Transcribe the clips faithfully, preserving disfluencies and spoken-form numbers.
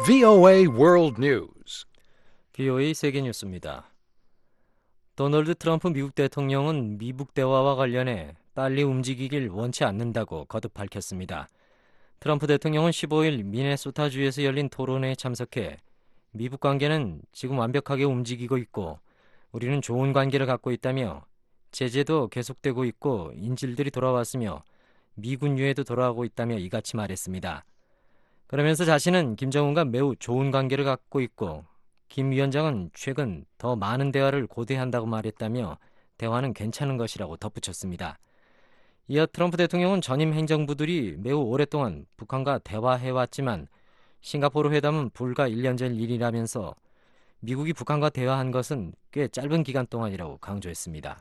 브이오에이 World News. 브이오에이 세계 뉴스입니다. 도널드 트럼프 미국 대통령은 미북 대화와 관련해 빨리 움직이길 원치 않는다고 거듭 밝혔습니다. 트럼프 대통령은 십오일 미네소타주에서 열린 토론회에 참석해 미북 관계는 지금 완벽하게 움직이고 있고 우리는 좋은 관계를 갖고 있다며 제재도 계속되고 있고 인질들이 돌아왔으며 미군 유해도 돌아오고 있다며 이같이 말했습니다. 그러면서 자신은 김정은과 매우 좋은 관계를 갖고 있고 김 위원장은 최근 더 많은 대화를 고대한다고 말했다며 대화는 괜찮은 것이라고 덧붙였습니다. 이어 트럼프 대통령은 전임 행정부들이 매우 오랫동안 북한과 대화해왔지만 싱가포르 회담은 불과 일 년 전 일이라면서 미국이 북한과 대화한 것은 꽤 짧은 기간 동안이라고 강조했습니다.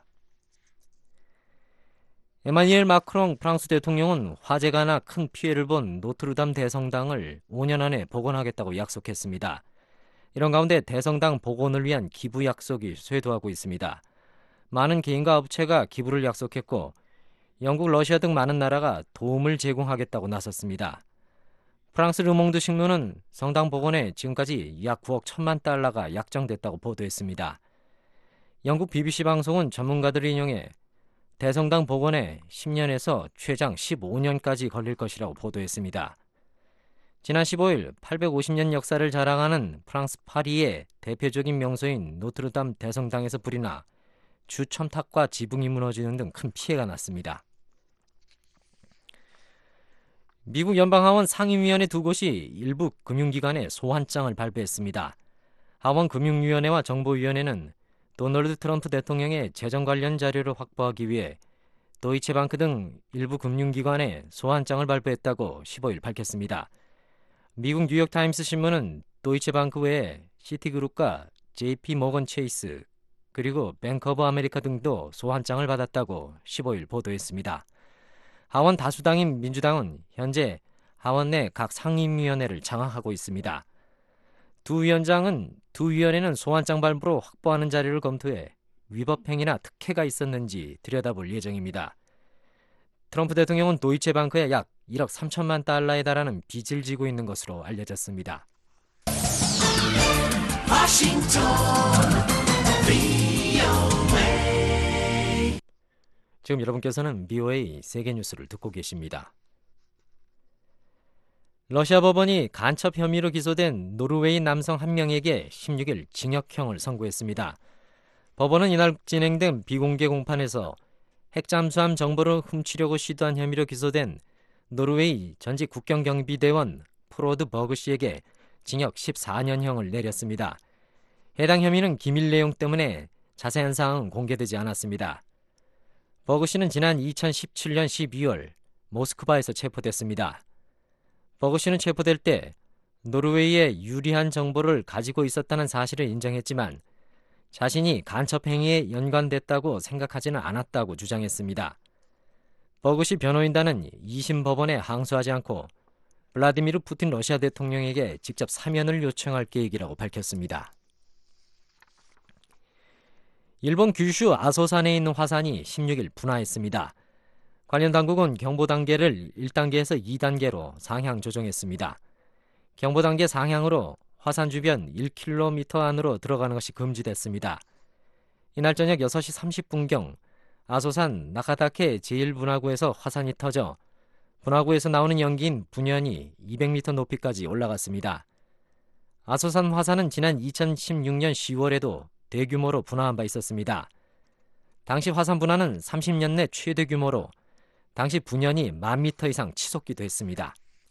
에마뉘엘 마크롱 프랑스 대통령은 화재가 나 큰 피해를 본 노트르담 대성당을 오 년 안에 복원하겠다고 약속했습니다. 이런 가운데 대성당 복원을 위한 기부 약속이 쇄도하고 있습니다. 많은 개인과 업체가 기부를 약속했고 영국, 러시아 등 많은 나라가 도움을 제공하겠다고 나섰습니다. 프랑스 르몽드 신문은 성당 복원에 지금까지 약 구억 천만 달러가 약정됐다고 보도했습니다. 영국 비비씨 방송은 전문가들을 인용해 대성당 복원에 십 년에서 최장 십오 년까지 걸릴 것이라고 보도했습니다. 지난 십오일 팔백오십 년 역사를 자랑하는 프랑스 파리의 대표적인 명소인 노트르담 대성당에서 불이 나 주 첨탑과 지붕이 무너지는 등 큰 피해가 났습니다. 미국 연방하원 상임위원회 두 곳이 일부 금융기관에 소환장을 발표했습니다. 하원 금융위원회와 정보위원회는 도널드 트럼프 대통령의 재정 관련 자료를 확보하기 위해 도이체방크 등 일부 금융기관에 소환장을 발표했다고 십오일 밝혔습니다. 미국 뉴욕타임스 신문은 도이체방크 외에 시티그룹과 제이피모건 체이스 그리고 뱅크 오브 아메리카 등도 소환장을 받았다고 십오일 보도했습니다. 하원 다수당인 민주당은 현재 하원 내 각 상임위원회를 장악하고 있습니다. 두 위원장은 두 위원회는 소환장 발부로 확보하는 자료를 검토해 위법 행위나 특혜가 있었는지 들여다볼 예정입니다. 트럼프 대통령은 도이체방크에 약 일억 삼천만 달러에 달하는 빚을 지고 있는 것으로 알려졌습니다. 워싱턴 브이오에이 지금 여러분께서는 브이오에이 세계 뉴스를 듣고 계십니다. 러시아 법원이 간첩 혐의로 기소된 노르웨이 남성 한 명에게 십육일 징역형을 선고했습니다. 법원은 이날 진행된 비공개 공판에서 핵잠수함 정보를 훔치려고 시도한 혐의로 기소된 노르웨이 전직 국경경비대원 프로드 버그 씨에게 징역 십사 년형을 내렸습니다. 해당 혐의는 기밀 내용 때문에 자세한 사항은 공개되지 않았습니다. 버그 씨는 지난 이천십칠년 십이월 모스크바에서 체포됐습니다. 버그 씨는 체포될 때 노르웨이의 유리한 정보를 가지고 있었다는 사실을 인정했지만 자신이 간첩 행위에 연관됐다고 생각하지는 않았다고 주장했습니다. 버그 씨 변호인단은 이심 법원에 항소하지 않고 블라디미르 푸틴 러시아 대통령에게 직접 사면을 요청할 계획이라고 밝혔습니다. 일본 규슈 아소산에 있는 화산이 십육일 분화했습니다. 관련 당국은 경보 단계를 일 단계에서 이 단계로 상향 조정했습니다. 경보 단계 상향으로 화산 주변 일 킬로미터 안으로 들어가는 것이 금지됐습니다. 이날 저녁 여섯 시 삼십 분경 아소산 나카다케 제일 분화구에서 화산이 터져 분화구에서 나오는 연기인 분연이 이백 미터 높이까지 올라갔습니다. 아소산 화산은 지난 이천십육년 시월에도 대규모로 분화한 바 있었습니다. 당시 화산 분화는 삼십 년 내 최대 규모로 당시 분연이 만 미터 이상 치솟기도 했습니다.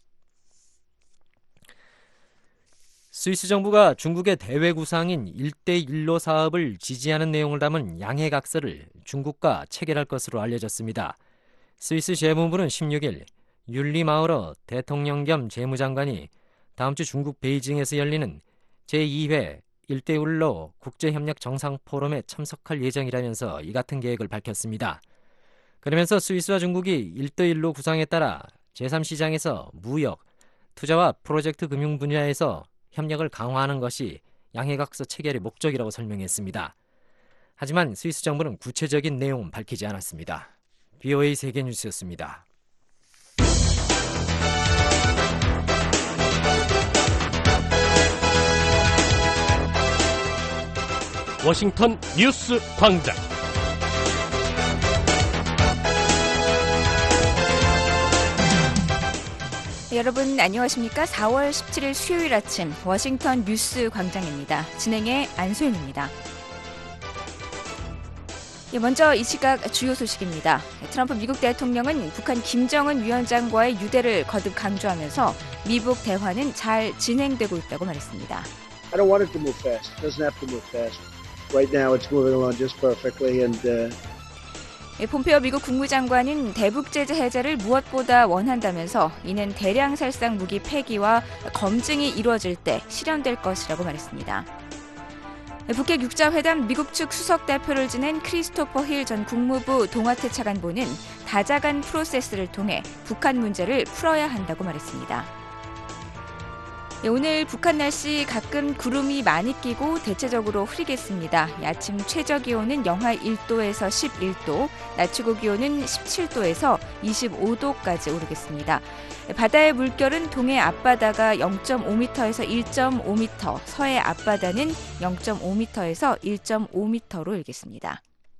스위스 정부가 중국의 대외 구상인 일대일로 사업을 지지하는 내용을 담은 양해각서를 중국과 체결할 것으로 알려졌습니다. 스위스 재무부는 십육일 율리 마우러 대통령 겸 재무장관이 다음 주 중국 베이징에서 열리는 제이회 일대일로 국제협력 정상포럼에 참석할 예정이라면서 이 같은 계획을 밝혔습니다. 그러면서 스위스와 중국이 일대일로 구상에 따라 제삼 시장에서 무역, 투자와 프로젝트 금융 분야에서 협력을 강화하는 것이 양해각서 체결의 목적이라고 설명했습니다. 하지만 스위스 정부는 구체적인 내용은 밝히지 않았습니다. 브이오에이 세계뉴스였습니다. 워싱턴 뉴스 광장. 여러분 안녕하십니까? 사월 십칠일 수요일 아침 워싱턴 뉴스 광장입니다. 진행의 안소연입니다. 먼저 이 시각 주요 소식입니다. 트럼프 미국 대통령은 북한 김정은 위원장과의 유대를 거듭 강조하면서 미북 대화는 잘 진행되고 있다고 말했습니다. I don't want it to move fast. It doesn't have to move fast. Right now it's moving along just perfectly and uh... 폼페오 미국 국무장관은 대북 제재 해제를 무엇보다 원한다면서 이는 대량 살상 무기 폐기와 검증이 이루어질 때 실현될 것이라고 말했습니다. 북핵 육자회담 미국 측 수석 대표를 지낸 크리스토퍼 힐 전 국무부 동아태 차관보는 다자간 프로세스를 통해 북한 문제를 풀어야 한다고 말했습니다. 오늘 북한 날씨 가끔 구름이 많이 끼고 대체적으로 흐리겠습니다. 아침 최저 기온은 영하 일 도에서 십일 도, 낮 최고 기온은 십칠 도에서 이십오 도까지 오르겠습니다. 바다의 물결은 동해 앞바다가 영 점 오 미터에서 일 점 오 미터, 서해 앞바다는 영 점 오 미터에서 일 점 오 미터로 일겠습니다.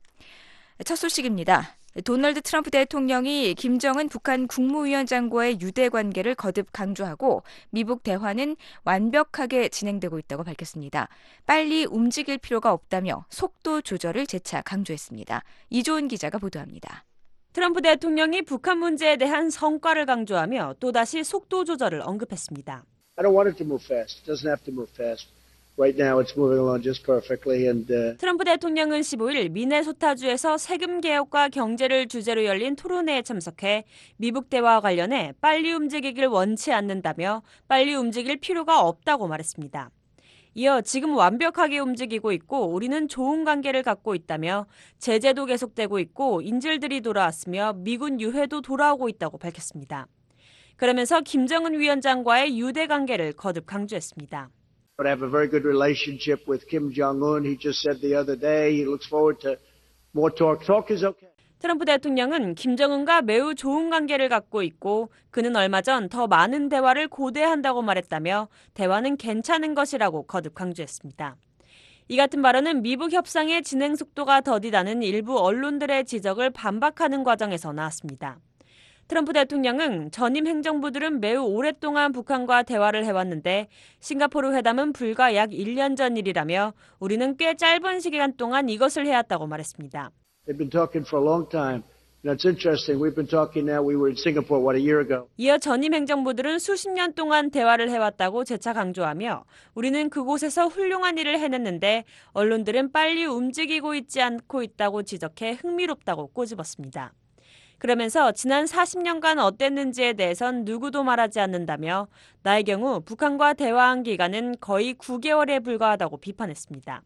첫 소식입니다. 도널드 트럼프 대통령이 김정은 북한 국무위원장과의 유대 관계를 거듭 강조하고 미북 대화는 완벽하게 진행되고 있다고 밝혔습니다. 빨리 움직일 필요가 없다며 속도 조절을 재차 강조했습니다. 이조은 기자가 보도합니다. 트럼프 대통령이 북한 문제에 대한 성과를 강조하며 또다시 속도 조절을 언급했습니다. I don't want it to move fast. It doesn't have to move fast. Right now it's moving along just perfectly and uh... 트럼프 대통령은 십오일 미네소타주에서 세금 개혁과 경제를 주제로 열린 토론회에 참석해 미북 대화와 관련해 빨리 움직이길 원치 않는다며 빨리 움직일 필요가 없다고 말했습니다. 이어 지금 완벽하게 움직이고 있고 우리는 좋은 관계를 갖고 있다며 제재도 계속되고 있고 인질들이 돌아왔으며 미군 유해도 돌아오고 있다고 밝혔습니다. 그러면서 김정은 위원장과의 유대 관계를 거듭 강조했습니다. I have a very good relationship with Kim Jong-un. He just said the other day he looks forward to more talk. Talk is okay. 트럼프 대통령은 김정은과 매우 좋은 관계를 갖고 있고 그는 얼마 전 더 많은 대화를 고대한다고 말했다며 대화는 괜찮은 것이라고 거듭 강조했습니다. 이 같은 발언은 미북 협상의 진행 속도가 더디다는 일부 언론들의 지적을 반박하는 과정에서 나왔습니다. 트럼프 대통령은 전임 행정부들은 매우 오랫동안 북한과 대화를 해왔는데 싱가포르 회담은 불과 약 일 년 전 일이라며 우리는 꽤 짧은 시간 동안 이것을 해왔다고 말했습니다. They've been talking for a long time. You know, it's interesting. We've been talking now. We were in Singapore, what, a year ago. 이어 전임 행정부들은 수십 년 동안 대화를 해왔다고 재차 강조하며 우리는 그곳에서 훌륭한 일을 해냈는데 언론들은 빨리 움직이고 있지 않고 있다고 지적해 흥미롭다고 꼬집었습니다. 그러면서 지난 사십 년간 어땠는지에 대해선 누구도 말하지 않는다며 나의 경우 북한과 대화한 기간은 거의 구 개월에 불과하다고 비판했습니다.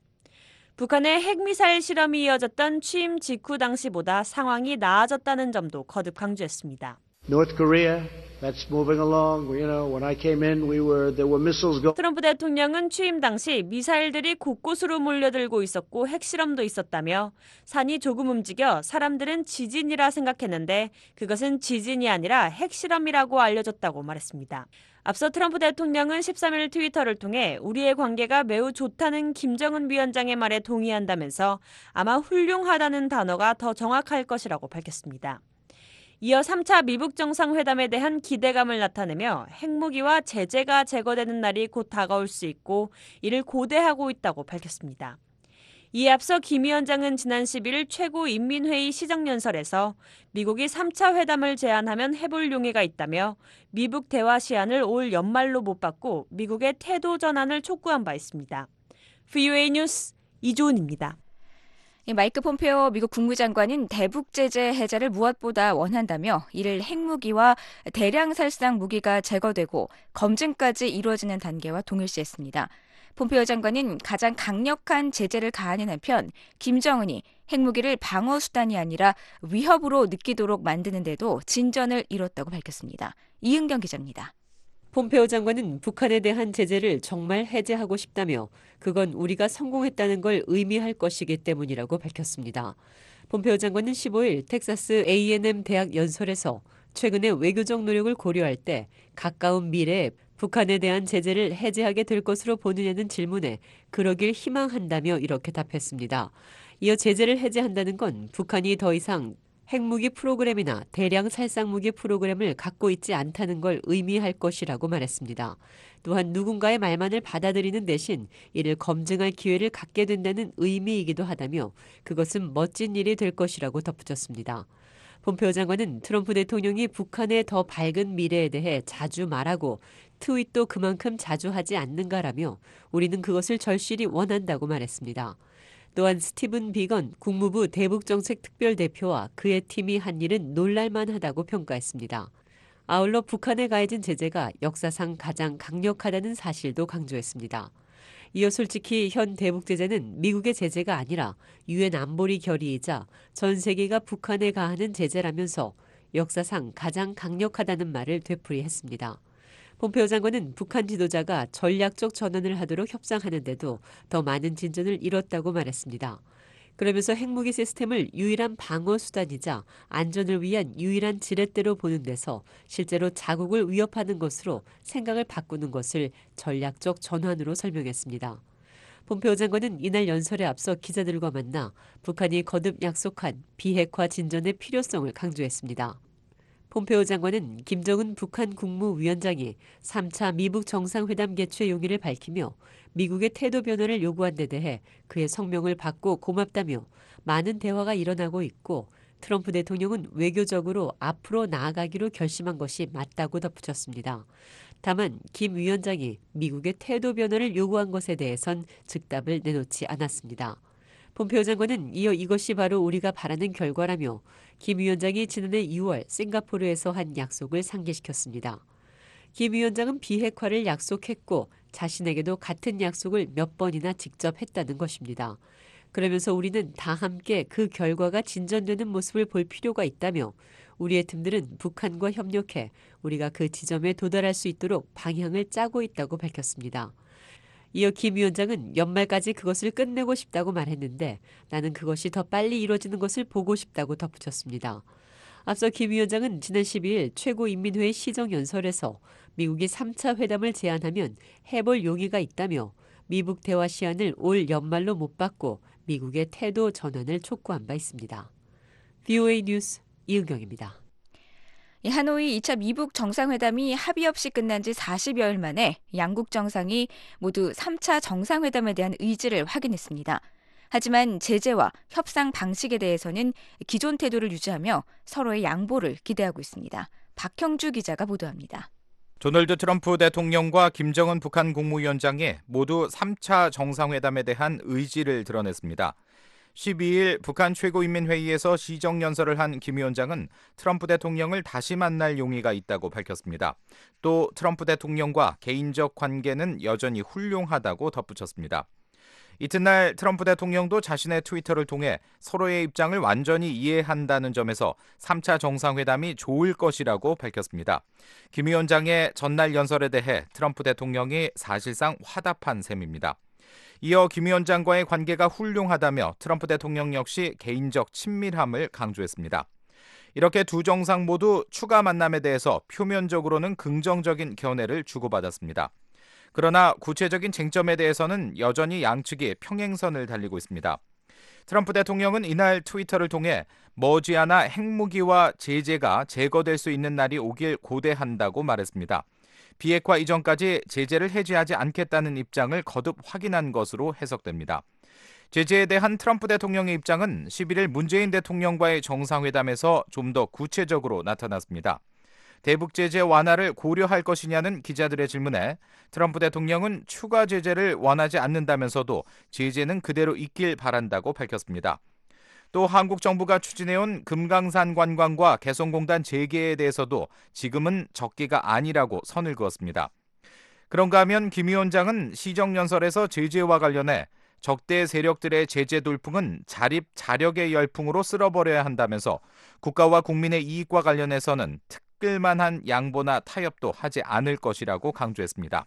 북한의 핵미사일 실험이 이어졌던 취임 직후 당시보다 상황이 나아졌다는 점도 거듭 강조했습니다. North Korea, that's moving along. You know, when I came in, we were there were missiles going. 트럼프 대통령은 취임 당시 미사일들이 곳곳으로 몰려들고 있었고 핵실험도 있었다며 산이 조금 움직여 사람들은 지진이라 생각했는데 그것은 지진이 아니라 핵실험이라고 알려졌다고 말했습니다. 앞서 트럼프 대통령은 십삼일 트위터를 통해 우리의 관계가 매우 좋다는 김정은 위원장의 말에 동의한다면서 아마 훌륭하다는 단어가 더 정확할 것이라고 밝혔습니다. 이어 삼 차 미북 정상회담에 대한 기대감을 나타내며 핵무기와 제재가 제거되는 날이 곧 다가올 수 있고 이를 고대하고 있다고 밝혔습니다. 이에 앞서 김 위원장은 지난 십일 최고인민회의 시정연설에서 미국이 삼 차 회담을 제안하면 해볼 용의가 있다며 미북 대화 시한을 올 연말로 못 받고 미국의 태도 전환을 촉구한 바 있습니다. 브이오에이 뉴스 이조은입니다. 마이크 폼페오 미국 국무장관은 대북 제재 해제를 무엇보다 원한다며 이를 핵무기와 대량 살상 무기가 제거되고 검증까지 이루어지는 단계와 동일시했습니다. 폼페오 장관은 가장 강력한 제재를 가하는 한편 김정은이 핵무기를 방어 수단이 아니라 위협으로 느끼도록 만드는 데도 진전을 이뤘다고 밝혔습니다. 이은경 기자입니다. 폼페오 장관은 북한에 대한 제재를 정말 해제하고 싶다며 그건 우리가 성공했다는 걸 의미할 것이기 때문이라고 밝혔습니다. 폼페오 장관은 십오일 텍사스 에이앤엠 대학 연설에서 최근의 외교적 노력을 고려할 때 가까운 미래에 북한에 대한 제재를 해제하게 될 것으로 보느냐는 질문에 그러길 희망한다며 이렇게 답했습니다. 이어 제재를 해제한다는 건 북한이 더 이상 핵무기 프로그램이나 대량 살상무기 프로그램을 갖고 있지 않다는 걸 의미할 것이라고 말했습니다. 또한 누군가의 말만을 받아들이는 대신 이를 검증할 기회를 갖게 된다는 의미이기도 하다며 그것은 멋진 일이 될 것이라고 덧붙였습니다. 폼페오 장관은 트럼프 대통령이 북한의 더 밝은 미래에 대해 자주 말하고 트윗도 그만큼 자주 하지 않는가라며 우리는 그것을 절실히 원한다고 말했습니다. 또한 스티븐 비건 국무부 대북정책특별대표와 그의 팀이 한 일은 놀랄만하다고 평가했습니다. 아울러 북한에 가해진 제재가 역사상 가장 강력하다는 사실도 강조했습니다. 이어 솔직히 현 대북 제재는 미국의 제재가 아니라 유엔 안보리 결의이자 전 세계가 북한에 가하는 제재라면서 역사상 가장 강력하다는 말을 되풀이했습니다. 폼페오 장관은 북한 지도자가 전략적 전환을 하도록 협상하는데도 더 많은 진전을 이뤘다고 말했습니다. 그러면서 핵무기 시스템을 유일한 방어 수단이자 안전을 위한 유일한 지렛대로 보는 데서 실제로 자국을 위협하는 것으로 생각을 바꾸는 것을 전략적 전환으로 설명했습니다. 폼페오 장관은 이날 연설에 앞서 기자들과 만나 북한이 거듭 약속한 비핵화 진전의 필요성을 강조했습니다. 폼페오 장관은 김정은 북한 국무위원장이 삼 차 미북 정상회담 개최 용의를 밝히며 미국의 태도 변화를 요구한 데 대해 그의 성명을 받고 고맙다며 많은 대화가 일어나고 있고 트럼프 대통령은 외교적으로 앞으로 나아가기로 결심한 것이 맞다고 덧붙였습니다. 다만 김 위원장이 미국의 태도 변화를 요구한 것에 대해선 즉답을 내놓지 않았습니다. 폼페오 장관은 이어 이것이 바로 우리가 바라는 결과라며 김 위원장이 지난해 유월 싱가포르에서 한 약속을 상기시켰습니다. 김 위원장은 비핵화를 약속했고 자신에게도 같은 약속을 몇 번이나 직접 했다는 것입니다. 그러면서 우리는 다 함께 그 결과가 진전되는 모습을 볼 필요가 있다며 우리의 팀들은 북한과 협력해 우리가 그 지점에 도달할 수 있도록 방향을 짜고 있다고 밝혔습니다. 이어 김 위원장은 연말까지 그것을 끝내고 싶다고 말했는데 나는 그것이 더 빨리 이루어지는 것을 보고 싶다고 덧붙였습니다. 앞서 김 위원장은 지난 십이일 최고인민회의 시정연설에서 미국이 삼 차 회담을 제안하면 해볼 용의가 있다며 미북 대화 시한을 올 연말로 못 받고 미국의 태도 전환을 촉구한 바 있습니다. 브이오에이 뉴스 이은경입니다. 하노이 이 차 미북 정상회담이 합의 없이 끝난 지 사십여일 만에 양국 정상이 모두 삼 차 정상회담에 대한 의지를 확인했습니다. 하지만 제재와 협상 방식에 대해서는 기존 태도를 유지하며 서로의 양보를 기대하고 있습니다. 박형주 기자가 보도합니다. 도널드 트럼프 대통령과 김정은 북한 국무위원장이 모두 삼 차 정상회담에 대한 의지를 드러냈습니다. 십이일 북한 최고인민회의에서 시정연설을 한 김 위원장은 트럼프 대통령을 다시 만날 용의가 있다고 밝혔습니다. 또 트럼프 대통령과 개인적 관계는 여전히 훌륭하다고 덧붙였습니다. 이튿날 트럼프 대통령도 자신의 트위터를 통해 서로의 입장을 완전히 이해한다는 점에서 삼 차 정상회담이 좋을 것이라고 밝혔습니다. 김 위원장의 전날 연설에 대해 트럼프 대통령이 사실상 화답한 셈입니다. 이어 김 위원장과의 관계가 훌륭하다며 트럼프 대통령 역시 개인적 친밀함을 강조했습니다. 이렇게 두 정상 모두 추가 만남에 대해서 표면적으로는 긍정적인 견해를 주고받았습니다. 그러나 구체적인 쟁점에 대해서는 여전히 양측이 평행선을 달리고 있습니다. 트럼프 대통령은 이날 트위터를 통해 머지않아 핵무기와 제재가 제거될 수 있는 날이 오길 고대한다고 말했습니다. 비핵화 이전까지 제재를 해제하지 않겠다는 입장을 거듭 확인한 것으로 해석됩니다. 제재에 대한 트럼프 대통령의 입장은 십일일 문재인 대통령과의 정상회담에서 좀 더 구체적으로 나타났습니다. 대북 제재 완화를 고려할 것이냐는 기자들의 질문에 트럼프 대통령은 추가 제재를 원하지 않는다면서도 제재는 그대로 있길 바란다고 밝혔습니다. 또 한국 정부가 추진해온 금강산 관광과 개성공단 재개에 대해서도 지금은 적기가 아니라고 선을 그었습니다. 그런가 하면 김 위원장은 시정연설에서 제재와 관련해 적대 세력들의 제재 돌풍은 자립 자력의 열풍으로 쓸어버려야 한다면서 국가와 국민의 이익과 관련해서는 특끌만한 양보나 타협도 하지 않을 것이라고 강조했습니다.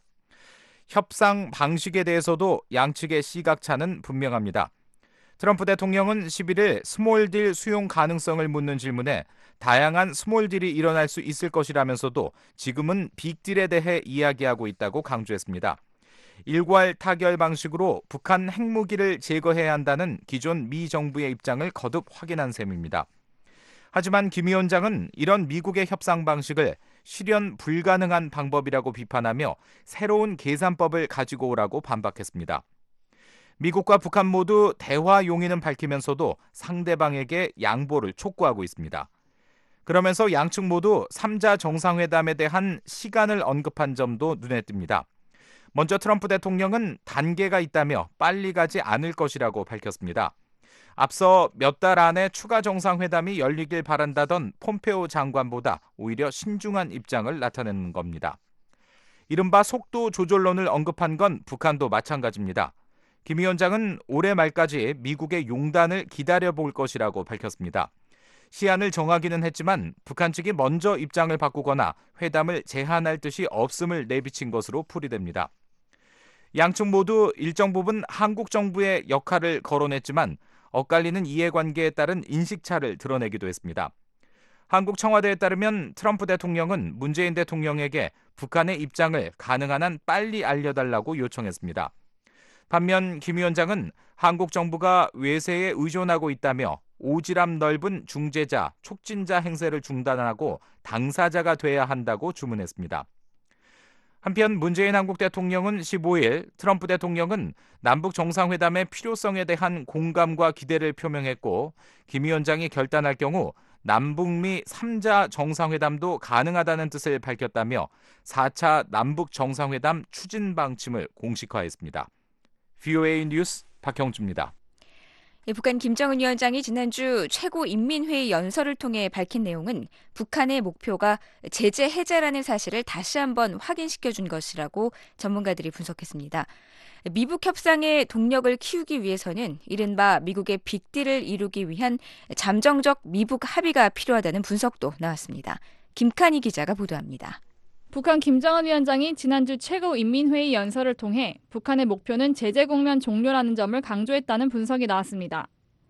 협상 방식에 대해서도 양측의 시각차는 분명합니다. 트럼프 대통령은 십일일 스몰딜 수용 가능성을 묻는 질문에 다양한 스몰딜이 일어날 수 있을 것이라면서도 지금은 빅딜에 대해 이야기하고 있다고 강조했습니다. 일괄 타결 방식으로 북한 핵무기를 제거해야 한다는 기존 미 정부의 입장을 거듭 확인한 셈입니다. 하지만 김 위원장은 이런 미국의 협상 방식을 실현 불가능한 방법이라고 비판하며 새로운 계산법을 가지고 오라고 반박했습니다. 미국과 북한 모두 대화 용의는 밝히면서도 상대방에게 양보를 촉구하고 있습니다. 그러면서 양측 모두 삼자 정상회담에 대한 시간을 언급한 점도 눈에 띕니다. 먼저 트럼프 대통령은 단계가 있다며 빨리 가지 않을 것이라고 밝혔습니다. 앞서 몇 달 안에 추가 정상회담이 열리길 바란다던 폼페오 장관보다 오히려 신중한 입장을 나타내는 겁니다. 이른바 속도 조절론을 언급한 건 북한도 마찬가지입니다. 김 위원장은 올해 말까지 미국의 용단을 기다려볼 것이라고 밝혔습니다. 시한을 정하기는 했지만 북한 측이 먼저 입장을 바꾸거나 회담을 제한할 뜻이 없음을 내비친 것으로 풀이됩니다. 양측 모두 일정 부분 한국 정부의 역할을 거론했지만 엇갈리는 이해관계에 따른 인식차를 드러내기도 했습니다. 한국 청와대에 따르면 트럼프 대통령은 문재인 대통령에게 북한의 입장을 가능한 한 빨리 알려달라고 요청했습니다. 반면 김 위원장은 한국 정부가 외세에 의존하고 있다며 오지랖 넓은 중재자, 촉진자 행세를 중단하고 당사자가 돼야 한다고 주문했습니다. 한편 문재인 한국 대통령은 십오일 트럼프 대통령은 남북 정상회담의 필요성에 대한 공감과 기대를 표명했고 김 위원장이 결단할 경우 남북미 삼자 정상회담도 가능하다는 뜻을 밝혔다며 사차 남북 정상회담 추진 방침을 공식화했습니다. 브이오에이 뉴스 박형주입니다. 북한 김정은 위원장이 지난주 최고인민회의 연설을 통해 밝힌 내용은 북한의 목표가 제재 해제라는 사실을 다시 한번 확인시켜준 것이라고 전문가들이 분석했습니다. 미북 협상의 동력을 키우기 위해서는 이른바 미국의 빅딜을 이루기 위한 잠정적 미북 합의가 필요하다는 분석도 나왔습니다. 김칸희 기자가 보도합니다. 북한 김정은 위원장이 지난주 최고인민회의 연설을 통해 북한의 목표는 제재 국면 종료라는 점을 강조했다는 분석이 나왔습니다.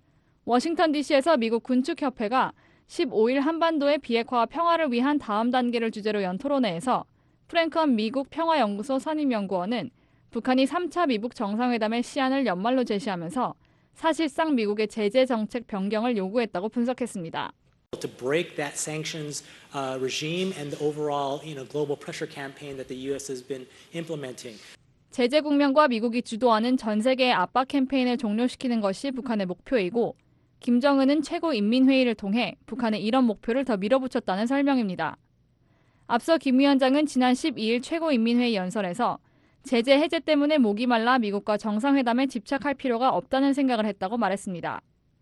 워싱턴 디씨에서 미국 군축협회가 십오일 한반도의 비핵화와 평화를 위한 다음 단계를 주제로 연 토론회에서 프랭컨 미국 평화연구소 선임연구원은 북한이 삼차 미북 정상회담의 시한을 연말로 제시하면서 사실상 미국의 제재 정책 변경을 요구했다고 분석했습니다. To break that sanctions uh, regime and the overall, you know, global pressure campaign that the U S has been implementing. 제재 국면과 미국이 주도하는 전 세계의 압박 캠페인을 종료시키는 것이 북한의 목표이고 김정은은 최고인민회의를 통해 북한의 이런 목표를 더 밀어붙였다는 설명입니다. 앞서 김 위원장은 지난 십이일 최고인민회의 연설에서 제재 해제 때문에 목이 말라 미국과 정상회담에 집착할 필요가 없다는 생각을 했다고 말했습니다.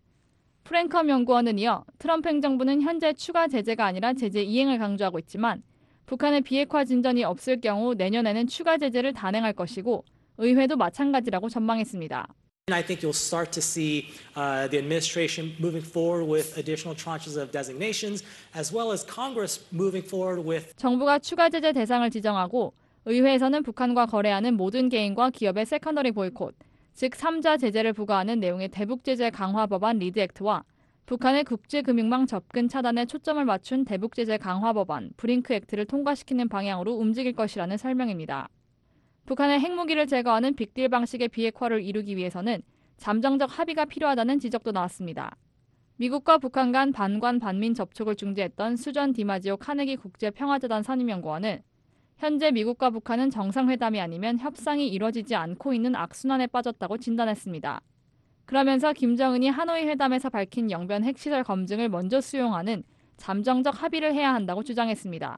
프랭컴 연구원은 이어 트럼프 행정부는 현재 추가 제재가 아니라 제재 이행을 강조하고 있지만 북한의 비핵화 진전이 없을 경우 내년에는 추가 제재를 단행할 것이고 의회도 마찬가지라고 전망했습니다. I think you'll start to see uh, the administration moving forward with additional tranches of designations as well as Congress moving forward with 정부가 추가 제재 대상을 지정하고 의회에서는 북한과 거래하는 모든 개인과 기업의 세컨더리 보이콧, 즉 삼자 제재를 부과하는 내용의 대북제재 강화 법안 리드 액트와 북한의 국제금융망 접근 차단에 초점을 맞춘 대북제재 강화 법안 브링크 액트를 통과시키는 방향으로 움직일 것이라는 설명입니다. 북한의 핵무기를 제거하는 빅딜 방식의 비핵화를 이루기 위해서는 잠정적 합의가 필요하다는 지적도 나왔습니다. 미국과 북한 간 반관 반민 접촉을 중재했던 수전 디마지오 카네기 국제평화재단 선임연구원은 현재 미국과 북한은 정상회담이 아니면 협상이 이뤄지지 않고 있는 악순환에 빠졌다고 진단했습니다. 그러면서 김정은이 하노이 회담에서 밝힌 영변 핵시설 검증을 먼저 수용하는 잠정적 합의를 해야 한다고 주장했습니다.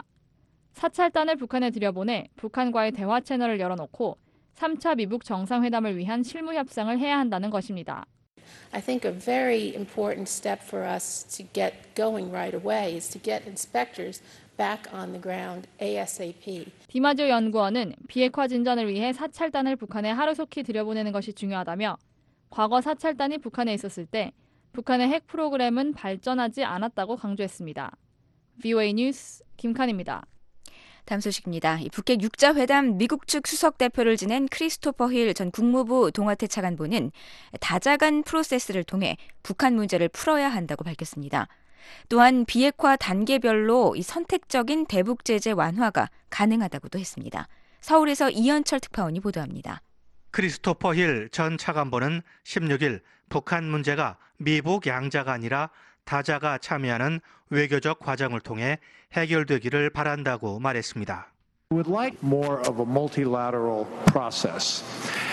사찰단을 북한에 들여보내 북한과의 대화 채널을 열어놓고 삼차 미북 정상회담을 위한 실무 협상을 해야 한다는 것입니다. I think a very important step for us to get going right away is to get inspectors back on the ground ASAP. 디마지오 연구원은 비핵화 진전을 위해 사찰단을 북한에 하루속히 들여보내는 것이 중요하다며 과거 사찰단이 북한에 있었을 때 북한의 핵 프로그램은 발전하지 않았다고 강조했습니다. 브이오에이 뉴스 김칸입니다. 다음 소식입니다. 북핵 육 자 회담 미국 측 수석 대표를 지낸 크리스토퍼 힐 전 국무부 동아태 차관보는 다자간 프로세스를 통해 북한 문제를 풀어야 한다고 밝혔습니다. 또한 비핵화 단계별로 이 선택적인 대북 제재 완화가 가능하다고도 했습니다. 서울에서 이현철 특파원이 보도합니다. 크리스토퍼 힐 전 차관보는 십육 일 북한 문제가 미북 양자가 아니라 다자가 참여하는 외교적 과정을 통해 해결되기를 바란다고 말했습니다. I would like more of a multilateral process.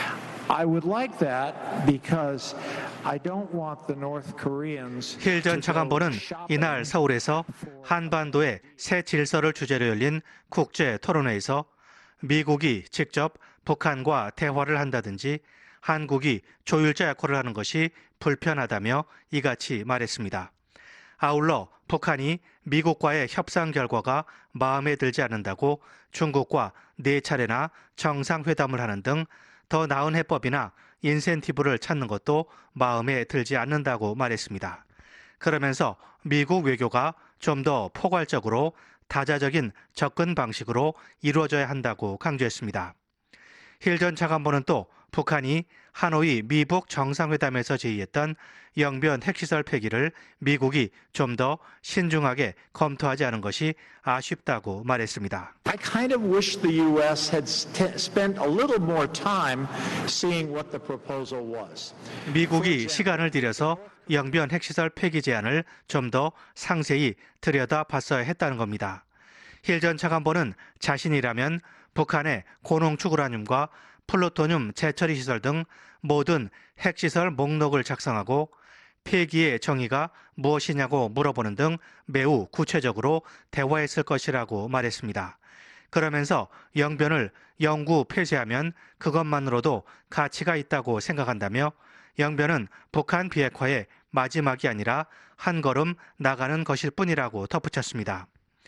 I would like that because I don't want the North Koreans. 힐 전 차관보는 이날 서울에서 한반도의 새 질서를 주제로 열린 국제 토론회에서 미국이 직접 북한과 대화를 한다든지 한국이 조율자 역할을 하는 것이 불편하다며 이같이 말했습니다. 아울러 북한이 미국과의 협상 결과가 마음에 들지 않는다고 중국과 네 차례나 정상회담을 하는 등 더 나은 해법이나 인센티브를 찾는 것도 마음에 들지 않는다고 말했습니다. 그러면서 미국 외교가 좀 더 포괄적으로 다자적인 접근 방식으로 이루어져야 한다고 강조했습니다. 힐 전 차관보는 또 북한이 하노이 미북 정상회담에서 제의했던 영변 핵시설 폐기를 미국이 좀 더 신중하게 검토하지 않은 것이 아쉽다고 말했습니다. I kind of wish the U S had spent a little more time seeing what the proposal was. 미국이 시간을 들여서 영변 핵시설 폐기 제안을 좀 더 상세히 들여다봤어야 했다는 겁니다. 힐 전 차관보는 자신이라면 북한의 고농축 우라늄과 플루토늄 재처리 시설 등 모든 핵시설 목록을 작성하고 폐기의 정의가 무엇이냐고 물어보는 등 매우 구체적으로 대화했을 것이라고 말했습니다. 그러면서 영변을 영구 폐쇄하면 그것만으로도 가치가 있다고 생각한다며 영변은 북한 비핵화의 마지막이 아니라 한 걸음 나가는 것일 뿐이라고 덧붙였습니다.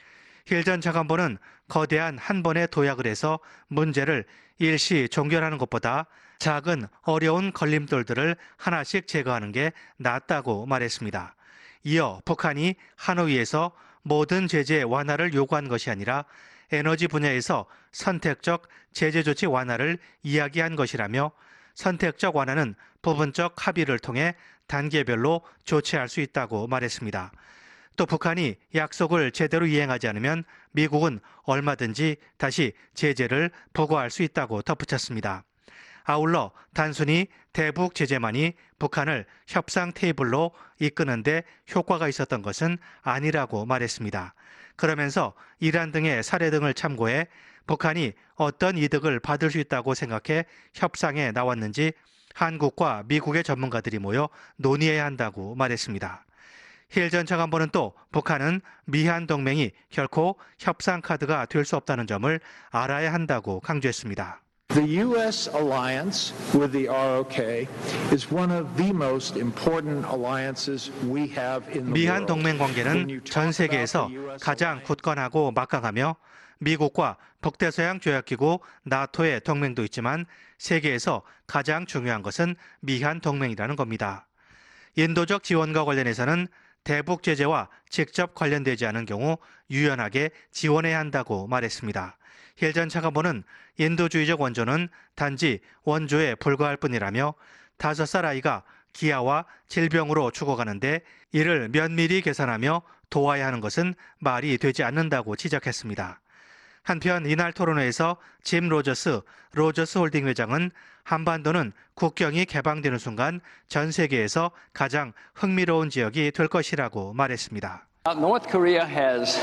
힐 전 차관보는 거대한 한 번의 도약을 해서 문제를 일시 종결하는 것보다 작은 어려운 걸림돌들을 하나씩 제거하는 게 낫다고 말했습니다. 이어 북한이 하노이에서 모든 제재 완화를 요구한 것이 아니라 에너지 분야에서 선택적 제재 조치 완화를 이야기한 것이라며 선택적 완화는 부분적 합의를 통해 단계별로 조치할 수 있다고 말했습니다. 또 북한이 약속을 제대로 이행하지 않으면 미국은 얼마든지 다시 제재를 부과할 수 있다고 덧붙였습니다. 아울러 단순히 대북 제재만이 북한을 협상 테이블로 이끄는 데 효과가 있었던 것은 아니라고 말했습니다. 그러면서 이란 등의 사례 등을 참고해 북한이 어떤 이득을 받을 수 있다고 생각해 협상에 나왔는지 한국과 미국의 전문가들이 모여 논의해야 한다고 말했습니다. 힐 전 차관보는 또 북한은 미한 동맹이 결코 협상 카드가 될 수 없다는 점을 알아야 한다고 강조했습니다. The U S alliance with the R O K is one of the most important alliances we have in the 미한 world. 동맹 관계는 전 세계에서 가장 굳건하고 막강하며 미국과 북대서양 조약기구 나토의 동맹도 있지만 세계에서 가장 중요한 것은 미한 동맹이라는 겁니다. 인도적 지원과 관련해서는 대북 제재와 직접 관련되지 않은 경우 유연하게 지원해야 한다고 말했습니다. 힐 전 차관보는 인도주의적 원조는 단지 원조에 불과할 뿐이라며 다섯 살 아이가 기아와 질병으로 죽어가는데 이를 면밀히 계산하며 도와야 하는 것은 말이 되지 않는다고 지적했습니다. 한편 이날 토론회에서 짐 로저스, 로저스 홀딩 회장은 한반도는 국경이 개방되는 순간 전 세계에서 가장 흥미로운 지역이 될 것이라고 말했습니다. North Korea has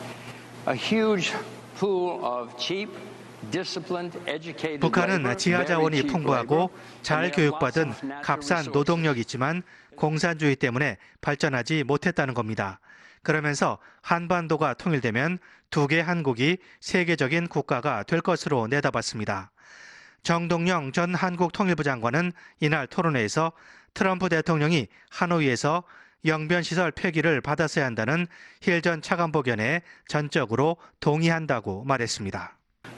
a huge pool of cheap, disciplined, educated 북한은 지하 자원이 풍부하고 잘 교육받은 값싼 노동력이 있지만 공산주의 때문에 발전하지 못했다는 겁니다. 그러면서 한반도가 통일되면 두 개 한국이 세계적인 국가가 될 것으로 내다봤습니다. 정동영 전 한국 통일부 장관은 이날 토론회에서 트럼프 대통령이 하노이에서 영변시설 폐기를 받았어야 한다는 힐 전 차관보 견해에 전적으로 동의한다고 말했습니다.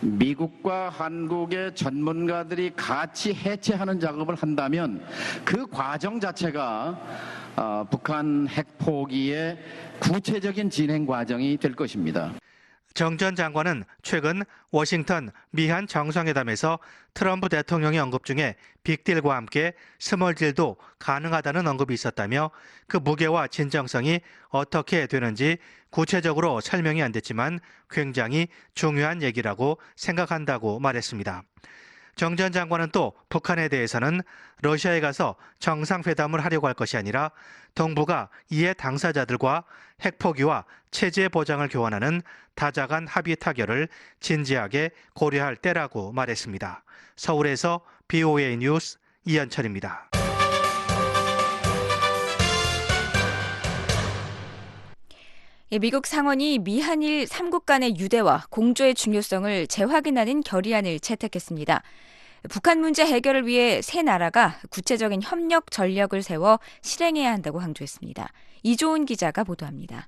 미국과 한국의 전문가들이 같이 해체하는 작업을 한다면 그 과정 자체가 어, 북한 핵 포기의 구체적인 진행 과정이 될 것입니다. 정 전 장관은 최근 워싱턴 미한 정상회담에서 트럼프 대통령의 언급 중에 빅딜과 함께 스몰딜도 가능하다는 언급이 있었다며 그 무게와 진정성이 어떻게 되는지 구체적으로 설명이 안 됐지만 굉장히 중요한 얘기라고 생각한다고 말했습니다. 정 전 장관은 또 북한에 대해서는 러시아에 가서 정상회담을 하려고 할 것이 아니라 동북아 이해 당사자들과 핵포기와 체제 보장을 교환하는 다자간 합의 타결을 진지하게 고려할 때라고 말했습니다. 서울에서 비오에이 뉴스 이현철입니다. 미국 상원이 미한일 삼국 간의 유대와 공조의 중요성을 재확인하는 결의안을 채택했습니다. 북한 문제 해결을 위해 세 나라가 구체적인 협력 전략을 세워 실행해야 한다고 강조했습니다. 이조은 기자가 보도합니다.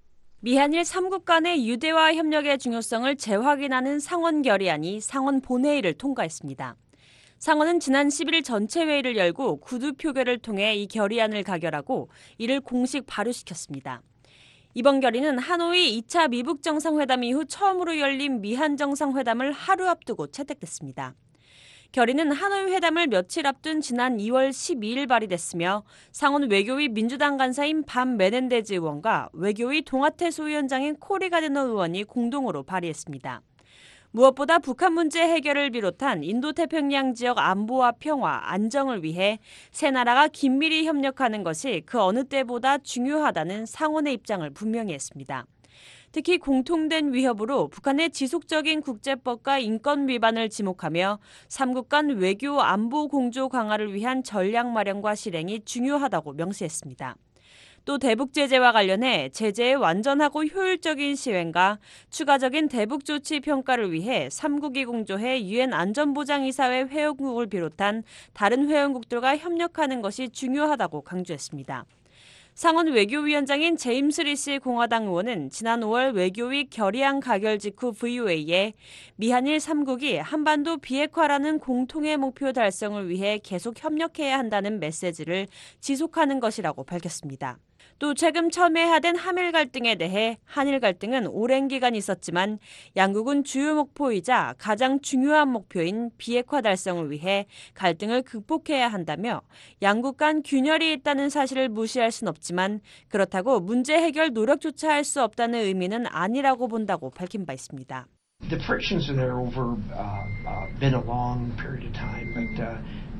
미한일 삼국 간의 유대화 협력의 중요성을 재확인하는 상원 결의안이 상원 본회의를 통과했습니다. 상원은 지난 십일 일 전체 회의를 열고 구두 표결을 통해 이 결의안을 가결하고 이를 공식 발효시켰습니다. 이번 결의는 하노이 이 차 미북 정상회담 이후 처음으로 열린 미한 정상회담을 하루 앞두고 채택됐습니다. 결의는 하노이 회담을 며칠 앞둔 지난 이월 십이일 발의됐으며 상원 외교위 민주당 간사인 반 메넨데즈 의원과 외교위 동아태 소위원장인 코리 가드너 의원이 공동으로 발의했습니다. 무엇보다 북한 문제 해결을 비롯한 인도태평양 지역 안보와 평화, 안정을 위해 세 나라가 긴밀히 협력하는 것이 그 어느 때보다 중요하다는 상원의 입장을 분명히 했습니다. 특히 공통된 위협으로 북한의 지속적인 국제법과 인권 위반을 지목하며 삼국 간 외교 안보 공조 강화를 위한 전략 마련과 실행이 중요하다고 명시했습니다. 또 대북 제재와 관련해 제재의 완전하고 효율적인 시행과 추가적인 대북 조치 평가를 위해 삼국이 공조해 유엔 안전보장이사회 회원국을 비롯한 다른 회원국들과 협력하는 것이 중요하다고 강조했습니다. 상원 외교위원장인 제임스 리시 공화당 의원은 지난 오월 외교위 결의안 가결 직후 브이오에이에 미한일 삼국이 한반도 비핵화라는 공통의 목표 달성을 위해 계속 협력해야 한다는 메시지를 지속하는 것이라고 밝혔습니다. 또 최근 첨예화된 한일 갈등에 대해 한일 갈등은 오랜 기간 있었지만 양국은 주요 목표이자 가장 중요한 목표인 비핵화 달성을 위해 갈등을 극복해야 한다며 양국 간 균열이 있다는 사실을 무시할 순 없지만 그렇다고 문제 해결 노력조차 할 수 없다는 의미는 아니라고 본다고 밝힌 바 있습니다. The frictions are there over uh, uh, been a long period of time, but uh,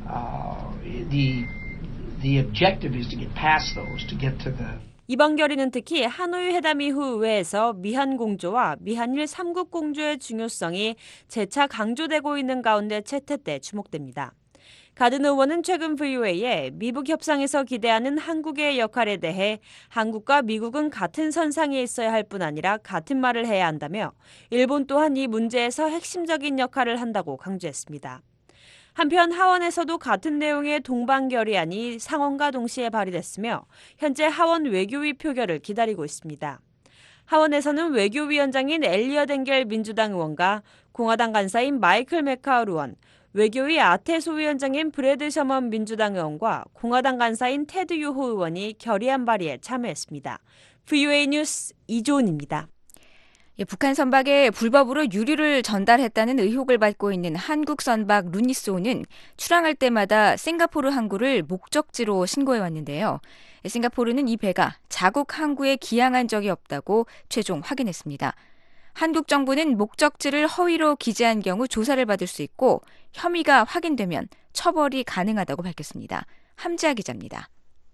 uh, the The objective is to get past those, to get to the. 이번 결의는 특히 하노이 회담 이후 의회에서 미한 공조와 미한일 삼국 공조의 중요성이 재차 강조되고 있는 가운데 채택돼 주목됩니다. 가든 의원은 최근 브이오에이에 미북 협상에서 기대하는 한국의 역할에 대해 한국과 미국은 같은 선상에 있어야 할 뿐 아니라 같은 말을 해야 한다며 일본 또한 이 문제에서 핵심적인 역할을 한다고 강조했습니다. 한편 하원에서도 같은 내용의 동반 결의안이 상원과 동시에 발의됐으며 현재 하원 외교위 표결을 기다리고 있습니다. 하원에서는 외교위원장인 엘리엇 엥겔 민주당 의원과 공화당 간사인 마이클 맥카울 의원, 외교위 아태 소위원장인 브래드 셔먼 민주당 의원과 공화당 간사인 테드 유호 의원이 결의안 발의에 참여했습니다. 브이오에이 뉴스 이조은입니다. 예, 북한 선박에 불법으로 유류를 전달했다는 의혹을 받고 있는 한국 선박 루니소는 출항할 때마다 싱가포르 항구를 목적지로 신고해 왔는데요. 싱가포르는 이 배가 자국 항구에 기항한 적이 없다고 최종 확인했습니다. 한국 정부는 목적지를 허위로 기재한 경우 조사를 받을 수 있고 혐의가 확인되면 처벌이 가능하다고 밝혔습니다. 함지아 기자입니다.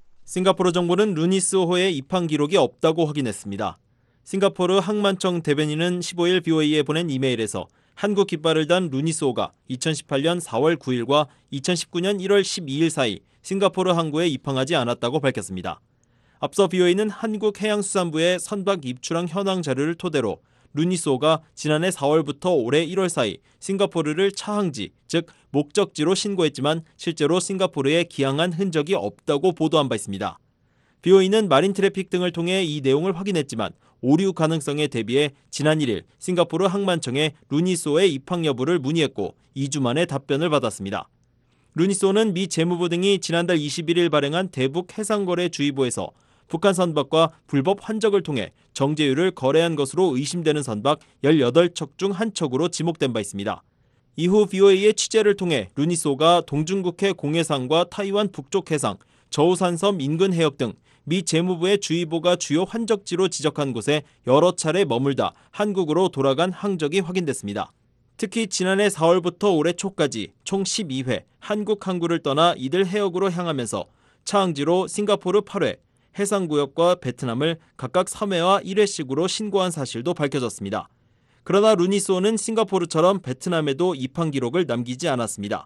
싱가포르 정부는 루니스호의 입항 기록이 없다고 확인했습니다. 싱가포르 항만청 대변인은 십오일 비오에이에 보낸 이메일에서 한국 깃발을 단 루니스호가 이천십팔년 사월 구일과 이천십구년 일월 십이일 사이 싱가포르 항구에 입항하지 않았다고 밝혔습니다. 앞서 비오에이는 한국해양수산부의 선박 입출항 현황 자료를 토대로 루니스호가 지난해 사월부터 올해 일월 사이 싱가포르를 차항지, 즉 목적지로 신고했지만 실제로 싱가포르에 기항한 흔적이 없다고 보도한 바 있습니다. 비오에이는 마린 트래픽 등을 통해 이 내용을 확인했지만 오류 가능성에 대비해 지난 일일 싱가포르 항만청에 루니소의 입항 여부를 문의했고 이 주 만에 답변을 받았습니다. 루니소는 미 재무부 등이 지난달 이십일일 발행한 대북 해상거래 주의보에서 북한 선박과 불법 환적을 통해 정제유를 거래한 것으로 의심되는 선박 열여덟 척 중 한 척으로 지목된 바 있습니다. 이후 브이오에이의 취재를 통해 루니소가 동중국해 공해상과 타이완 북쪽 해상, 저우산섬 인근 해역 등 미 재무부의 주의보가 주요 환적지로 지적한 곳에 여러 차례 머물다 한국으로 돌아간 항적이 확인됐습니다. 특히 지난해 사월부터 올해 초까지 총 십이 회 한국 항구를 떠나 이들 해역으로 향하면서 차항지로 싱가포르 팔 회, 해상구역과 베트남을 각각 삼 회와 일 회씩으로 신고한 사실도 밝혀졌습니다. 그러나 루니소는 싱가포르처럼 베트남에도 입항 기록을 남기지 않았습니다.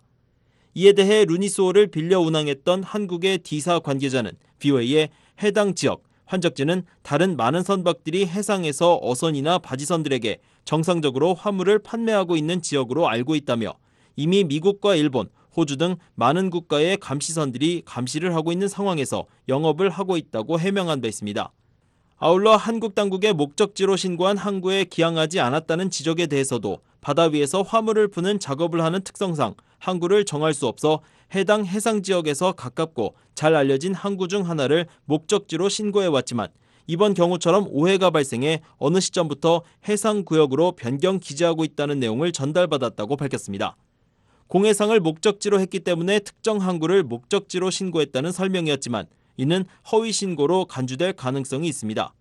이에 대해 루니소를 빌려 운항했던 한국의 D사 관계자는 브이오에이에 해당 지역, 환적지는 다른 많은 선박들이 해상에서 어선이나 바지선들에게 정상적으로 화물을 판매하고 있는 지역으로 알고 있다며 이미 미국과 일본, 호주 등 많은 국가의 감시선들이 감시를 하고 있는 상황에서 영업을 하고 있다고 해명한 바 있습니다. 아울러 한국 당국의 목적지로 신고한 항구에 기항하지 않았다는 지적에 대해서도 바다 위에서 화물을 푸는 작업을 하는 특성상 항구를 정할 수 없어 해당 해상지역에서 가깝고 잘 알려진 항구 중 하나를 목적지로 신고해왔지만 이번 경우처럼 오해가 발생해 어느 시점부터 해상구역으로 변경 기재하고 있다는 내용을 전달받았다고 밝혔습니다. 공해상을 목적지로 했기 때문에 특정 항구를 목적지로 신고했다는 설명이었지만 이는 허위 신고로 간주될 가능성이 있습니다.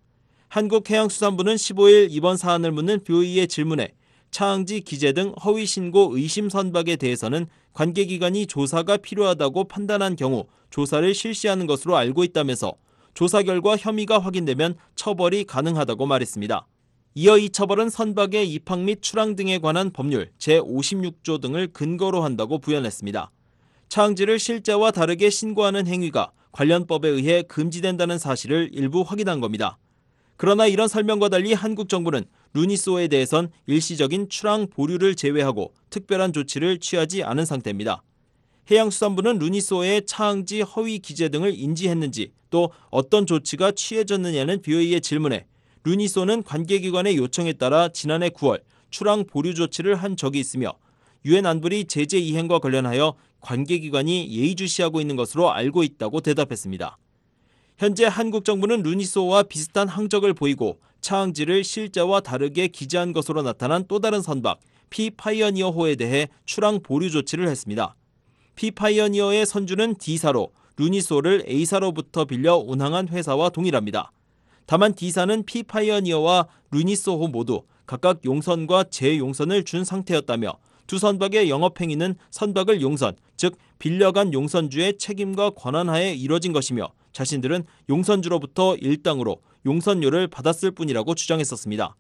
한국해양수산부는 십오 일 이번 사안을 묻는 브이오에이의 질문에 차항지 기재 등 허위 신고 의심 선박에 대해서는 관계기관이 조사가 필요하다고 판단한 경우 조사를 실시하는 것으로 알고 있다면서 조사 결과 혐의가 확인되면 처벌이 가능하다고 말했습니다. 이어 이 처벌은 선박의 입항 및 출항 등에 관한 법률 제오십육 조 등을 근거로 한다고 부연했습니다. 차항지를 실제와 다르게 신고하는 행위가 관련 법에 의해 금지된다는 사실을 일부 확인한 겁니다. 그러나 이런 설명과 달리 한국 정부는 루니소에 대해선 일시적인 출항 보류를 제외하고 특별한 조치를 취하지 않은 상태입니다. 해양수산부는 루니소의 차항지 허위 기재 등을 인지했는지 또 어떤 조치가 취해졌느냐는 브이오에이의 질문에 루니소는 관계기관의 요청에 따라 지난해 구월 출항 보류 조치를 한 적이 있으며 유엔 안보리 제재 이행과 관련하여 관계기관이 예의주시하고 있는 것으로 알고 있다고 대답했습니다. 현재 한국 정부는 루니소와 비슷한 항적을 보이고 차항지를 실제와 다르게 기재한 것으로 나타난 또 다른 선박 피파이어니어호에 대해 출항 보류 조치를 했습니다. 피파이어니어의 선주는 D사로 루니소를 A사로부터 빌려 운항한 회사와 동일합니다. 다만 D사는 피파이어니어와 루니소호 모두 각각 용선과 재용선을 준 상태였다며 두 선박의 영업행위는 선박을 용선, 즉 빌려간 용선주의 책임과 권한하에 이뤄진 것이며 자신들은 용선주로부터 일당으로 용선료를 받았을 뿐이라고 주장했었습니다.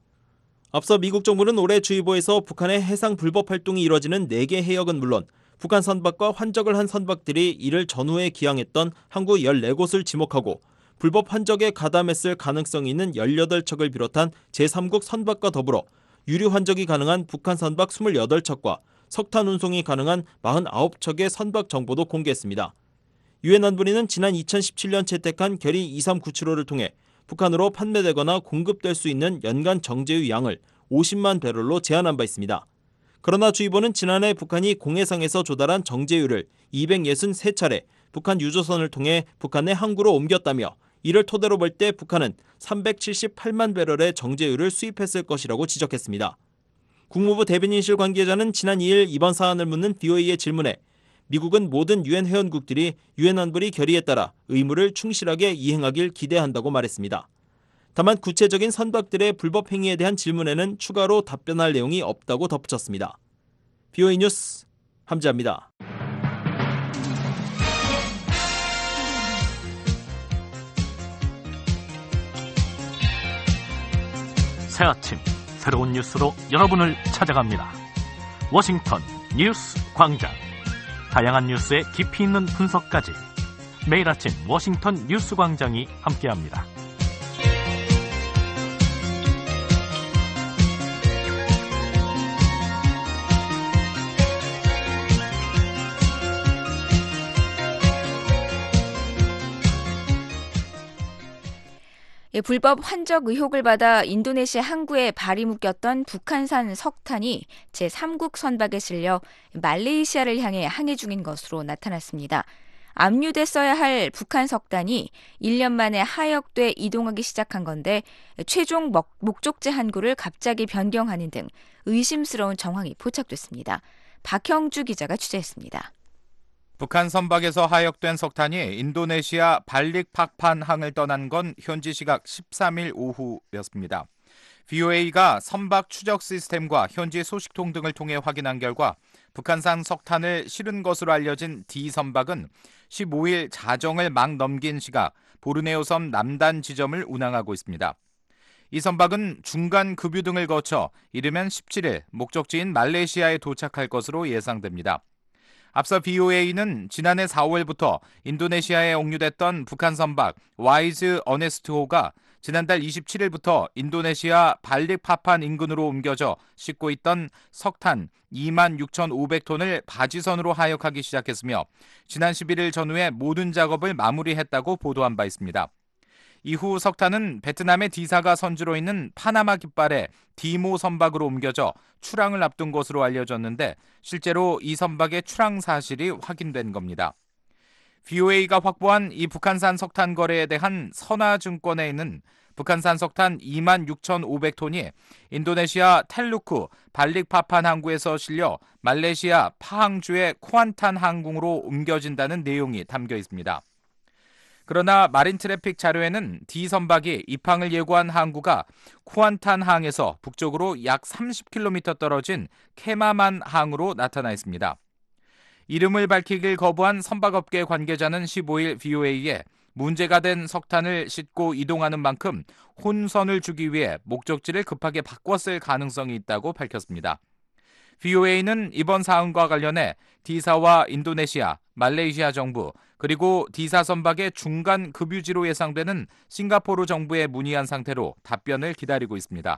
앞서 미국 정부는 올해 주의보에서 북한의 해상 불법 활동이 이뤄지는 네 개 해역은 물론 북한 선박과 환적을 한 선박들이 이를 전후에 기항했던 항구 열네 곳을 지목하고 불법 환적에 가담했을 가능성이 있는 열여덟 척을 비롯한 제삼국 선박과 더불어 유류 환적이 가능한 북한 선박 이십팔 척과 석탄 운송이 가능한 사십구 척의 선박 정보도 공개했습니다. 유엔 안보리는 지난 이천십칠 년 채택한 결의 이삼구칠오를 통해 북한으로 판매되거나 공급될 수 있는 연간 정제유 양을 오십만 배럴로 제한한 바 있습니다. 그러나 주의보는 지난해 북한이 공해상에서 조달한 정제유를 이백육십삼 차례 북한 유조선을 통해 북한의 항구로 옮겼다며 이를 토대로 볼 때 북한은 삼백칠십팔만 배럴의 정제유를 수입했을 것이라고 지적했습니다. 국무부 대변인실 관계자는 지난 이 일 이번 사안을 묻는 브이오에이의 질문에 미국은 모든 유엔 회원국들이 유엔 안보리 결의에 따라 의무를 충실하게 이행하길 기대한다고 말했습니다. 다만 구체적인 선박들의 불법 행위에 대한 질문에는 추가로 답변할 내용이 없다고 덧붙였습니다. 브이오에이 뉴스 함지아입니다. 새 아침 새로운 뉴스로 여러분을 찾아갑니다. 워싱턴 뉴스 광장. 다양한 뉴스의 깊이 있는 분석까지 매일 아침 워싱턴 뉴스 광장이 함께합니다. 예, 불법 환적 의혹을 받아 인도네시아 항구에 발이 묶였던 북한산 석탄이 제삼국 선박에 실려 말레이시아를 향해 항해 중인 것으로 나타났습니다. 압류됐어야 할 북한 석탄이 일 년 만에 하역돼 이동하기 시작한 건데 최종 목적지 항구를 갑자기 변경하는 등 의심스러운 정황이 포착됐습니다. 박형주 기자가 취재했습니다. 북한 선박에서 하역된 석탄이 인도네시아 발릭파판 항을 떠난 건 현지 시각 십삼 일 오후였습니다. 브이오에이가 선박 추적 시스템과 현지 소식통 등을 통해 확인한 결과 북한산 석탄을 실은 것으로 알려진 D 선박은 십오 일 자정을 막 넘긴 시각 보르네오 섬 남단 지점을 운항하고 있습니다. 이 선박은 중간 급유 등을 거쳐 이르면 십칠 일 목적지인 말레이시아에 도착할 것으로 예상됩니다. 앞서 브이오에이는 지난해 사월부터 인도네시아에 옥류됐던 북한 선박 와이즈 어네스트호가 지난달 이십칠 일부터 인도네시아 발릭파판 인근으로 옮겨져 싣고 있던 석탄 이만 육천오백 톤을 바지선으로 하역하기 시작했으며 지난 십일 일 전후에 모든 작업을 마무리했다고 보도한 바 있습니다. 이후 석탄은 베트남의 D사가 선주로 있는 파나마 깃발의 디모 선박으로 옮겨져 출항을 앞둔 것으로 알려졌는데 실제로 이 선박의 출항 사실이 확인된 겁니다. 브이오에이가 확보한 이 북한산 석탄 거래에 대한 선화증권에는 북한산 석탄 이만 육천오백 톤이 인도네시아 텔루쿠 발릭파판 항구에서 실려 말레이시아 파항주의 쿠안탄 항공으로 옮겨진다는 내용이 담겨 있습니다. 그러나 마린 트래픽 자료에는 D 선박이 입항을 예고한 항구가 쿠안탄 항에서 북쪽으로 약 삼십 킬로미터 떨어진 케마만 항으로 나타나 있습니다. 이름을 밝히길 거부한 선박업계 관계자는 십오 일 브이오에이에 문제가 된 석탄을 싣고 이동하는 만큼 혼선을 주기 위해 목적지를 급하게 바꿨을 가능성이 있다고 밝혔습니다. 브이오에이는 이번 사안과 관련해 D사와 인도네시아, 말레이시아 정부, 그리고 D사 선박의 중간 급유지로 예상되는 싱가포르 정부에 문의한 상태로 답변을 기다리고 있습니다.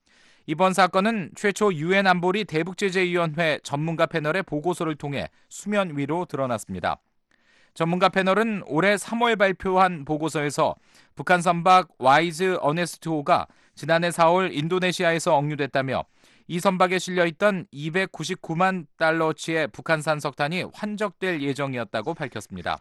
이번 사건은 최초 유엔 안보리 대북제재위원회 전문가 패널의 보고서를 통해 수면 위로 드러났습니다. 전문가 패널은 올해 삼월 발표한 보고서에서 북한 선박 와이즈 어네스트호가 지난해 사월 인도네시아에서 억류됐다며 이 선박에 실려있던 이백구십구만 달러치의 북한산 석탄이 환적될 예정이었다고 밝혔습니다.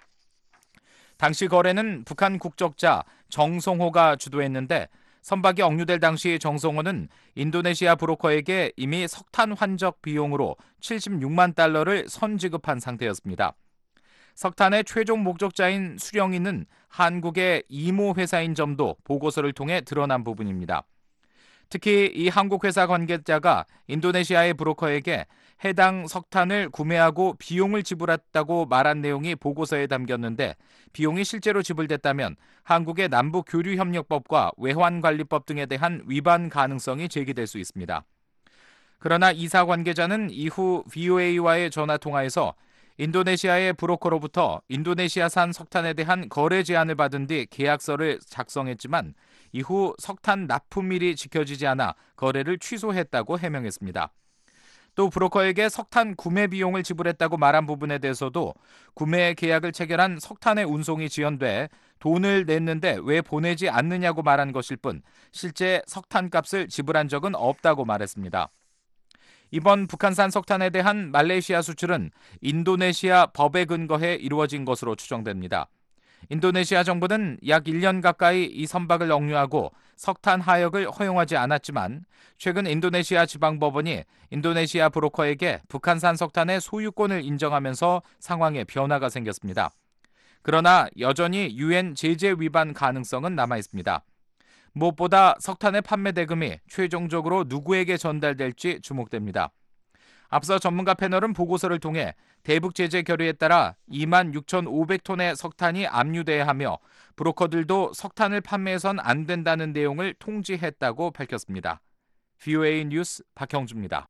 당시 거래는 북한 국적자 정성호가 주도했는데 선박이 억류될 당시 정성호는 인도네시아 브로커에게 이미 석탄 환적 비용으로 칠십육만 달러를 선지급한 상태였습니다. 석탄의 최종 목적자인 수령인은 한국의 이모 회사인 점도 보고서를 통해 드러난 부분입니다. 특히 이 한국 회사 관계자가 인도네시아의 브로커에게 해당 석탄을 구매하고 비용을 지불했다고 말한 내용이 보고서에 담겼는데 비용이 실제로 지불됐다면 한국의 남북교류협력법과 외환관리법 등에 대한 위반 가능성이 제기될 수 있습니다. 그러나 이사 관계자는 이후 브이오에이와의 전화통화에서 인도네시아의 브로커로부터 인도네시아산 석탄에 대한 거래 제안을 받은 뒤 계약서를 작성했지만 이후 석탄 납품일이 지켜지지 않아 거래를 취소했다고 해명했습니다. 또 브로커에게 석탄 구매 비용을 지불했다고 말한 부분에 대해서도 구매 계약을 체결한 석탄의 운송이 지연돼 돈을 냈는데 왜 보내지 않느냐고 말한 것일 뿐 실제 석탄값을 지불한 적은 없다고 말했습니다. 이번 북한산 석탄에 대한 말레이시아 수출은 인도네시아 법에 근거해 이루어진 것으로 추정됩니다. 인도네시아 정부는 약 일 년 가까이 이 선박을 억류하고 석탄 하역을 허용하지 않았지만 최근 인도네시아 지방법원이 인도네시아 브로커에게 북한산 석탄의 소유권을 인정하면서 상황에 변화가 생겼습니다. 그러나 여전히 유엔 제재 위반 가능성은 남아 있습니다. 무엇보다 석탄의 판매 대금이 최종적으로 누구에게 전달될지 주목됩니다. 앞서 전문가 패널은 보고서를 통해 대북 제재 결의에 따라 이만 육천오백 톤의 석탄이 압류돼야 하며 브로커들도 석탄을 판매해선 안 된다는 내용을 통지했다고 밝혔습니다. 브이오에이 뉴스 박형주입니다.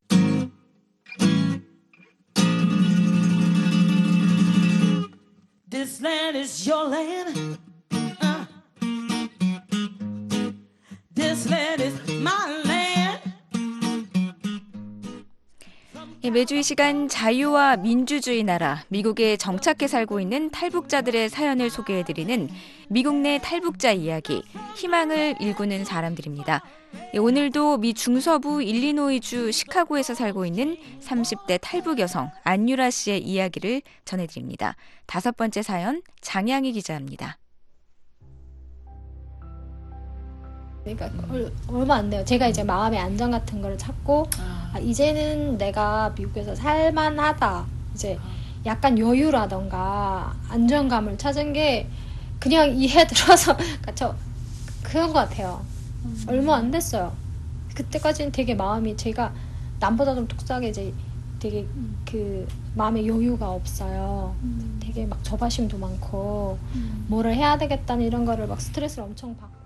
This land is your land. Uh. This land is my land. 매주 이 시간 자유와 민주주의 나라 미국에 정착해 살고 있는 탈북자들의 사연을 소개해드리는 미국 내 탈북자 이야기, 희망을 일구는 사람들입니다. 오늘도 미 중서부 일리노이주 시카고에서 살고 있는 삼십 대 탈북 여성 안유라 씨의 이야기를 전해드립니다. 다섯 번째 사연, 장양희 기자입니다. 그러니까 얼마 안 돼요. 제가 이제 마음의 안정 같은 걸 찾고 아, 이제는 내가 미국에서 살만하다. 이제 약간 여유라던가 안정감을 찾은 게 그냥 이해 들어서 그러니까 저 그런 것 같아요. 음. 얼마 안 됐어요. 그때까지는 되게 마음이 제가 남보다 좀 독특하게 이제 되게 음. 그 마음의 여유가 없어요. 음. 되게 막 조바심도 많고 음. 뭐를 해야 되겠다는 이런 거를 막 스트레스를 엄청 받고.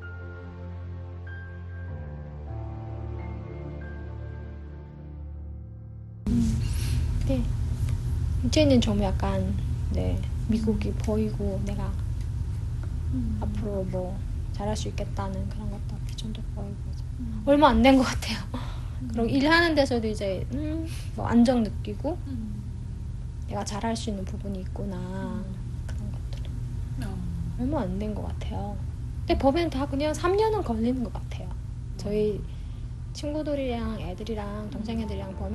네. 이제는 좀 약간 네 미국이 보이고 내가 음. 앞으로 뭐 잘할 수 있겠다는 그런 것도 좀더 보이고 음. 얼마 안 된 것 같아요. 음. 그리고 일하는 데서도 이제 음, 뭐 안정 느끼고 음. 내가 잘할 수 있는 부분이 있구나 음. 그런 것들 어. 얼마 안 된 것 같아요. 근데 법에는 다 그냥 삼 년은 걸리는 것 같아요. 저희 친구들이랑 애들이랑 동생 애들이랑 법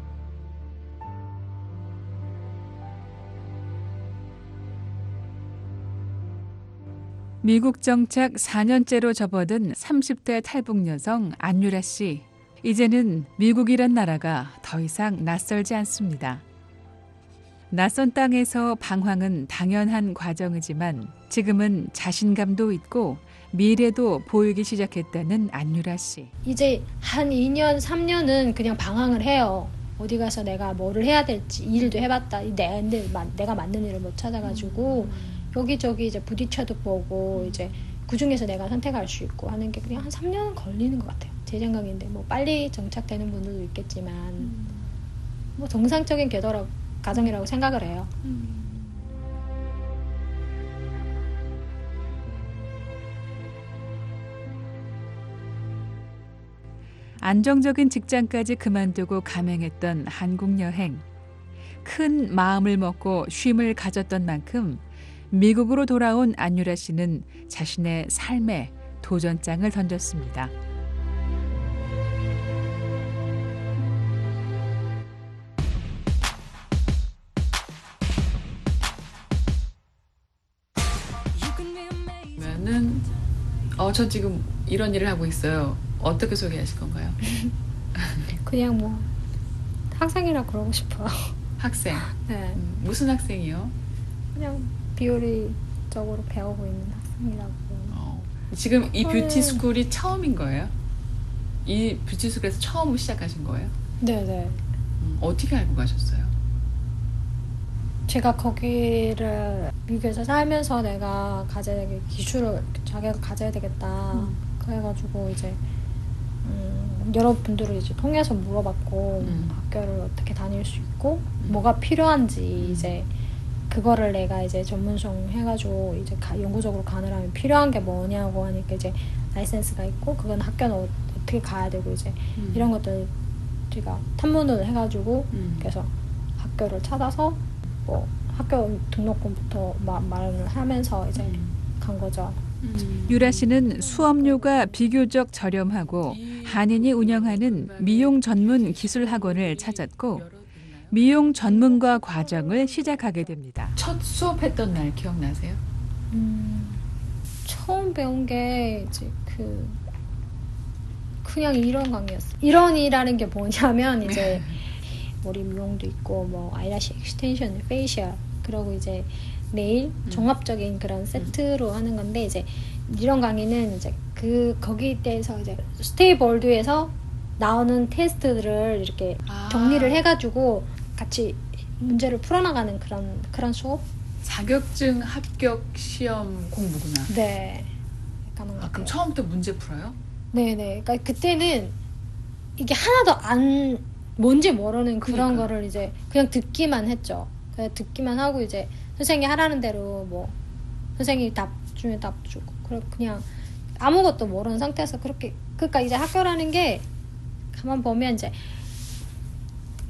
미국 정착 사 년째로 접어든 삼십 대 탈북 여성 안유라 씨. 이제는 미국이란 나라가 더 이상 낯설지 않습니다. 낯선 땅에서 방황은 당연한 과정이지만 지금은 자신감도 있고 미래도 보이기 시작했다는 안유라 씨. 이제 한 이 년, 삼 년은 그냥 방황을 해요. 어디 가서 내가 뭐를 해야 될지 일도 해봤다. 내, 내가 맞는 일을 못 찾아가지고 음. 여기저기 이제 부딪혀도 보고 이제 그 중에서 내가 선택할 수 있고 하는 게 그냥 한 삼 년은 걸리는 것 같아요. 제 생각인데 뭐 빨리 정착되는 분들도 있겠지만 음. 뭐 정상적인 궤도라고 가정이라고 생각을 해요. 음. 안정적인 직장까지 그만두고 감행했던 한국 여행. 큰 마음을 먹고 쉼을 가졌던 만큼 미국으로 돌아온 안유라 씨는 자신의 삶에 도전장을 던졌습니다. 그러면은 어, 저 지금 이런 일을 하고 있어요. 어떻게 소개하실 건가요? 그냥 뭐 학생이라 그러고 싶어요. 학생? 네. 음, 무슨 학생이요? 그냥 비효리적으로 배우고 있는 학생이라고. 어. 지금 이 뷰티 스쿨이 처음인 거예요? 이 뷰티 스쿨에서 처음 시작하신 거예요? 네네. 음, 어떻게 알고 가셨어요? 제가 거기를 미국에서 살면서 내가 가져야 되게 기술을 자기가 가져야 되겠다. 음. 그래가지고 이제 음, 여러분들을 이제 통해서 물어봤고 음. 학교를 어떻게 다닐 수 있고 음. 뭐가 필요한지 음. 이제 그거를 내가 이제 전문성 해가지고 이제 가, 연구적으로 가느라면 필요한 게 뭐냐고 하니까 이제 라이센스가 있고 그건 학교는 어, 어떻게 가야 되고 이제 음. 이런 것들 제가 탐문을 해가지고 음. 그래서 학교를 찾아서 뭐 학교 등록금부터 마, 말을 하면서 이제 음. 간 거죠. 음. 유라 씨는 수업료가 비교적 저렴하고 한인이 운영하는 미용 전문 기술 학원을 찾았고 미용 전문가 과정을 시작하게 됩니다. 첫 수업했던 날 기억나세요? 음, 처음 배운 게 이제 그 그냥 이런 강의였어요. 이런이라는 게 뭐냐면 이제 머리 미용도 있고 뭐 아이라시 익스텐션, 페이셜 그리고 이제 네일 음. 종합적인 그런 세트로 음. 하는 건데 이제 이런 강의는 이제 그 거기에 대해서 이제 스테이볼드에서 나오는 테스트들을 이렇게 아. 정리를 해가지고 같이 문제를 풀어나가는 그런 그런 수업. 자격증 합격 시험 공부구나. 네. 가는 것 아, 그럼 처음부터 문제 풀어요? 네네. 그러니까 그때는 이게 하나도 안 뭔지 모르는 그런 그러니까. 거를 이제 그냥 듣기만 했죠. 그냥 듣기만 하고 이제 선생님이 하라는 대로 뭐 선생님이 답 주면 답 주고 그냥 아무것도 모르는 상태에서 그렇게 그러니까 이제 학교라는 게 가만 보면 이제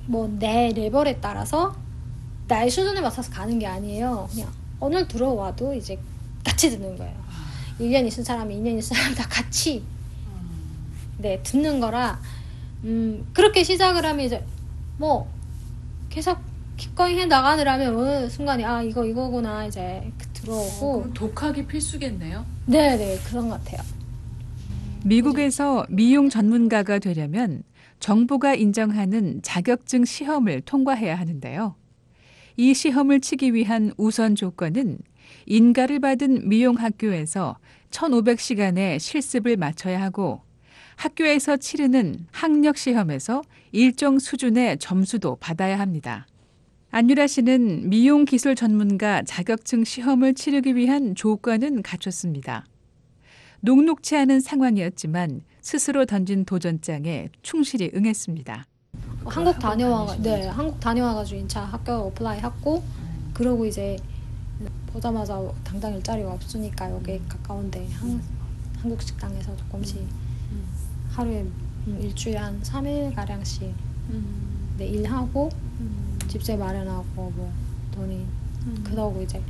뭐 내 레벨에 따라서 나의 수준에 맞춰서 가는 게 아니에요. 그냥 오늘 들어와도 이제 같이 듣는 거예요. 일 년 있은 사람이 이 년 있은 사람 다 같이 네 듣는 거라 음, 그렇게 시작을 하면 이제 뭐 계속 기꺼이 해 나가느라면 어느 순간에 아 이거 이거구나 이제 들어오고. 어, 독학이 필수겠네요. 네네 그런 것 같아요. 미국에서 미용 전문가가 되려면 정부가 인정하는 자격증 시험을 통과해야 하는데요. 이 시험을 치기 위한 우선 조건은 인가를 받은 미용학교에서 천오백 시간의 실습을 마쳐야 하고 학교에서 치르는 학력시험에서 일정 수준의 점수도 받아야 합니다. 안유라 씨는 미용기술 전문가 자격증 시험을 치르기 위한 조건은 갖췄습니다. 녹록치 않은 상황이었지만 스스로 던진 도전장에 충실히 응했습니다. 한국 다녀와, 네, 한국 다녀와가지고 인차 학교 어플라이 했고, 그러고 이제 보자마자 당장 일자리가 없으니까 여기 가까운데 한, 한국 식당에서 조금씩 하루에 일주일에 한 삼 일 가량씩 네, 일하고 집세 마련하고 뭐 돈이 그러고 이제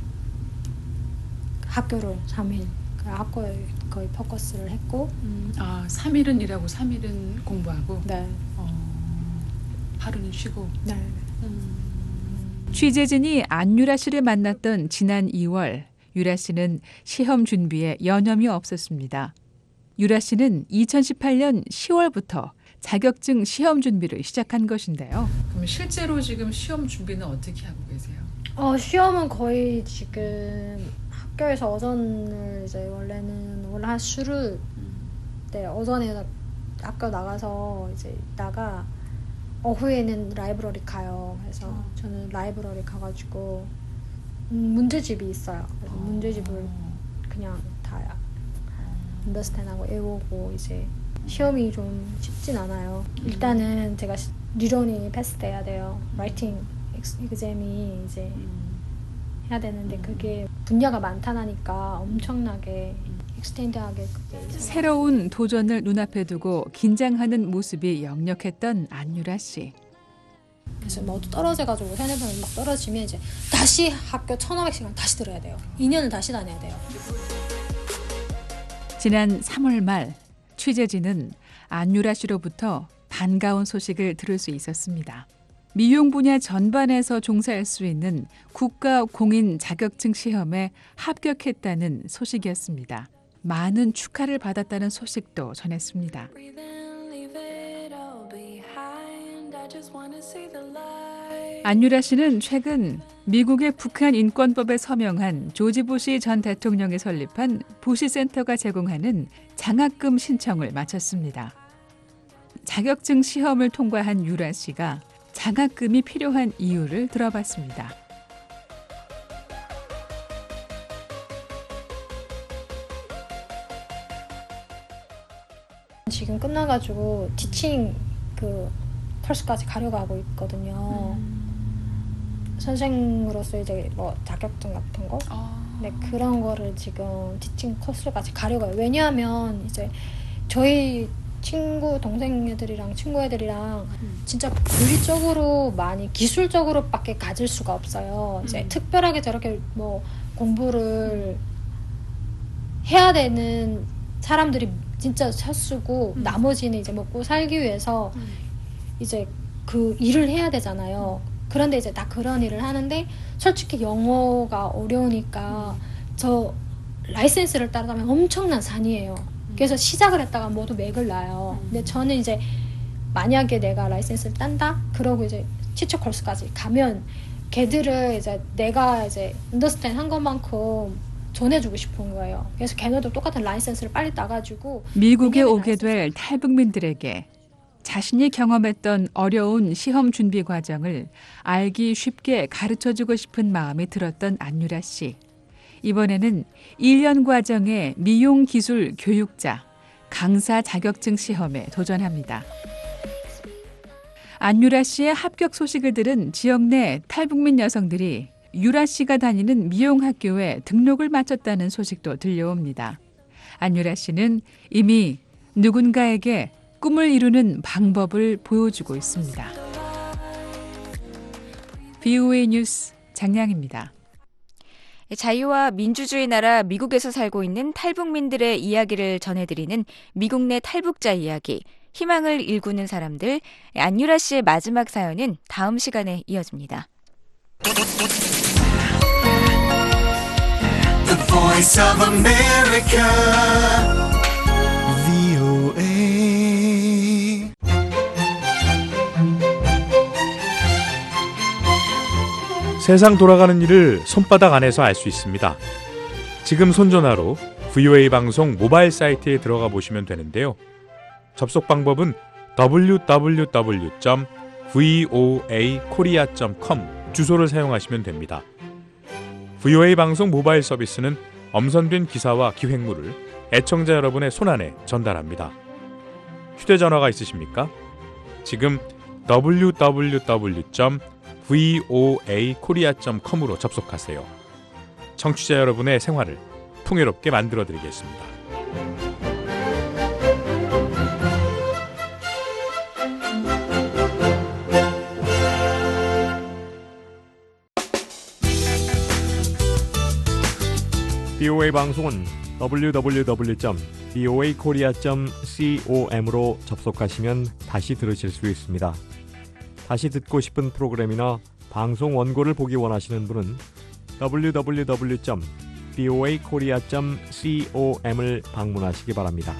학교를 삼 일 그 학교에 거의 포커스를 했고. 음, 아, 삼 일은 일하고 삼 일은 공부하고. 네. 어, 하루는 쉬고. 네. 음. 취재진이 안유라 씨를 만났던 지난 이월, 유라 씨는 시험 준비에 여념이 없었습니다. 유라 씨는 이천십팔 년 시월부터 자격증 시험 준비를 시작한 것인데요. 그럼 실제로 지금 시험 준비는 어떻게 하고 계세요? 어, 시험은 거의 지금 학교에서 오전을 이제 원래는 월화수를 네, 오전에 학교 나가서 이제 있다가 오후에는 라이브러리 가요. 그래서 어. 저는 라이브러리 가가지고 음, 문제집이 있어요. 그래서 어. 문제집을 그냥 다 언더스탠드하고 외우고 이제 시험이 좀 쉽진 않아요. 일단은 제가 리론이 패스돼야 돼요. 라이팅 exam이 이제 해야 되는데 그게 분야가 많다니까 엄청나게 익스텐드하게 그게 새로운 도전을 눈앞에 두고 긴장하는 모습이 역력했던 안유라 씨. 그래서 뭐 떨어져가지고 세네번을 막 떨어지면 이제 다시 학교 천오백 시간 다시 들어야 돼요. 이 년을 다시 다녀야 돼요. 지난 삼월 말 취재진은 안유라 씨로부터 반가운 소식을 들을 수 있었습니다. 미용 분야 전반에서 종사할 수 있는 국가 공인 자격증 시험에 합격했다는 소식이었습니다. 많은 축하를 받았다는 소식도 전했습니다. 안유라 씨는 최근 미국의 북한 인권법에 서명한 조지 부시 전 대통령이 설립한 부시 센터가 제공하는 장학금 신청을 마쳤습니다. 자격증 시험을 통과한 유라 씨가 장학금이 필요한 이유를 들어봤습니다. 지금 끝나가지고 티칭 그 컬스까지 가려고 하고 있거든요. 음. 선생으로서 이제 뭐 자격증 같은 거, 아. 네 그런 거를 지금 티칭 코스까지 가려고 해요. 왜냐하면 이제 저희 친구 동생 애들이랑 친구 애들이랑 음. 진짜 물리적으로 많이 기술적으로밖에 가질 수가 없어요. 이제 음. 특별하게 저렇게 뭐 공부를 해야 되는 사람들이 진짜 샷수고 음. 나머지는 이제 먹고 살기 위해서 음. 이제 그 일을 해야 되잖아요. 음. 그런데 이제 다 그런 일을 하는데 솔직히 영어가 어려우니까 음. 저 라이센스를 따라가면 엄청난 산이에요. 그래서 시작을 했다가 모두 맥을 놔요. 근데 저는 이제 만약에 내가 라이센스를 딴다? 그러고 이제 티처 콜스까지 가면 걔들을 이제 내가 이제 언더스탠드 한 것만큼 전해주고 싶은 거예요. 그래서 걔네도 똑같은 라이센스를 빨리 따가지고 미국에 오게 될 탈북민들에게 자신이 경험했던 어려운 시험 준비 과정을 알기 쉽게 가르쳐주고 싶은 마음이 들었던 안유라 씨. 이번에는 일 년 과정의 미용 기술 교육자, 강사 자격증 시험에 도전합니다. 안유라 씨의 합격 소식을 들은 지역 내 탈북민 여성들이 유라 씨가 다니는 미용학교에 등록을 마쳤다는 소식도 들려옵니다. 안유라 씨는 이미 누군가에게 꿈을 이루는 방법을 보여주고 있습니다. 비오에이 뉴스 장량입니다. 자유와 민주주의 나라 미국에서 살고 있는 탈북민들의 이야기를 전해드리는 미국 내 탈북자 이야기, 희망을 일구는 사람들, 안유라 씨의 마지막 사연은 다음 시간에 이어집니다. The Voice of America, 브이오에이. 세상 돌아가는 일을 손바닥 안에서 알 수 있습니다. 지금 손전화로 브이오에이 방송 모바일 사이트에 들어가 보시면 되는데요. 접속 방법은 더블유 더블유 더블유 점 브이오에이 코리아 점 컴 주소를 사용하시면 됩니다. 브이오에이 방송 모바일 서비스는 엄선된 기사와 기획물을 애청자 여러분의 손안에 전달합니다. 휴대전화가 있으십니까? 지금 더블유 더블유 더블유 점 브이오에이 코리아 점 컴으로 접속하세요. 청취자 여러분의 생활을 풍요롭게 만들어드리겠습니다. 비오에이 방송은 더블유 더블유 더블유 점 브이오에이 코리아 점 컴으로 접속하시면 다시 들으실 수 있습니다. 다시 듣고 싶은 프로그램이나 방송 원고를 보기 원하시는 분은 더블유 더블유 더블유 점 브이오에이 코리아 점 컴을 방문하시기 바랍니다.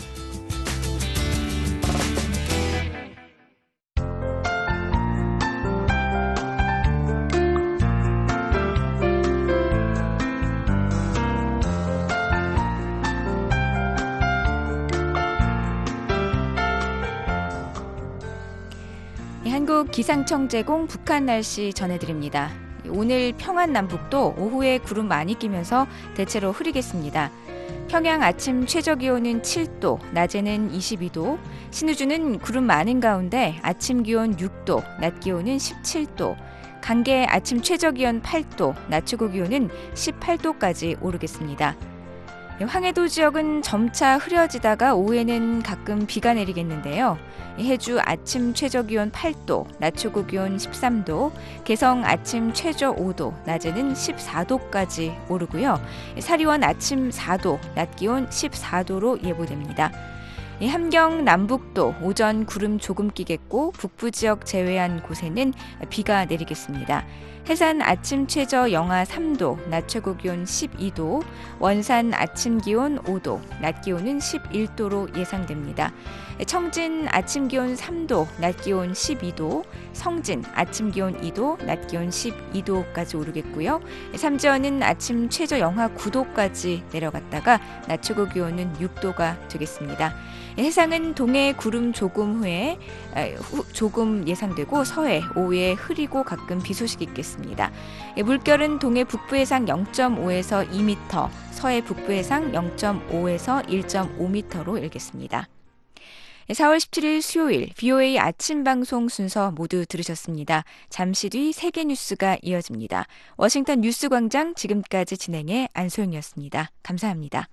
한국 기상청 제공 북한 날씨 전해드립니다. 오늘 평안 남북도 오후에 구름 많이 끼면서 대체로 흐리겠습니다. 평양 아침 최저기온은 칠 도, 낮에는 이십이 도, 신의주는 구름 많은 가운데 아침 기온 육 도, 낮 기온은 십칠 도, 강계 아침 최저기온 팔 도, 낮 최고 기온은 십팔 도까지 오르겠습니다. 황해도 지역은 점차 흐려지다가 오후에는 가끔 비가 내리겠는데요. 해주 아침 최저기온 팔 도, 낮 최고 기온 십삼 도, 개성 아침 최저 오 도, 낮에는 십사 도까지 오르고요. 사리원 아침 사 도, 낮 기온 십사 도로 예보됩니다. 함경 남북도 오전 구름 조금 끼겠고 북부 지역 제외한 곳에는 비가 내리겠습니다. 해산 아침 최저 영하 삼 도, 낮 최고 기온 십이 도, 원산 아침 기온 오 도, 낮 기온은 십일 도로 예상됩니다. 청진 아침 기온 삼 도, 낮 기온 십이 도, 성진 아침 기온 이 도, 낮 기온 십이 도까지 오르겠고요. 삼지연은 아침 최저 영하 구 도까지 내려갔다가 낮 최고 기온은 육 도가 되겠습니다. 해상은 동해 구름 조금 후에 조금 예상되고 서해 오후에 흐리고 가끔 비 소식이 있겠습니다. 물결은 동해 북부 해상 영 점 오에서 이 미터, 서해 북부 해상 영 점 오에서 일 점 오 미터로 일겠습니다. 사월 십칠일 수요일 브이오에이 아침 방송 순서 모두 들으셨습니다. 잠시 뒤 세계 뉴스가 이어집니다. 워싱턴 뉴스광장 지금까지 진행의 안소영이었습니다. 감사합니다.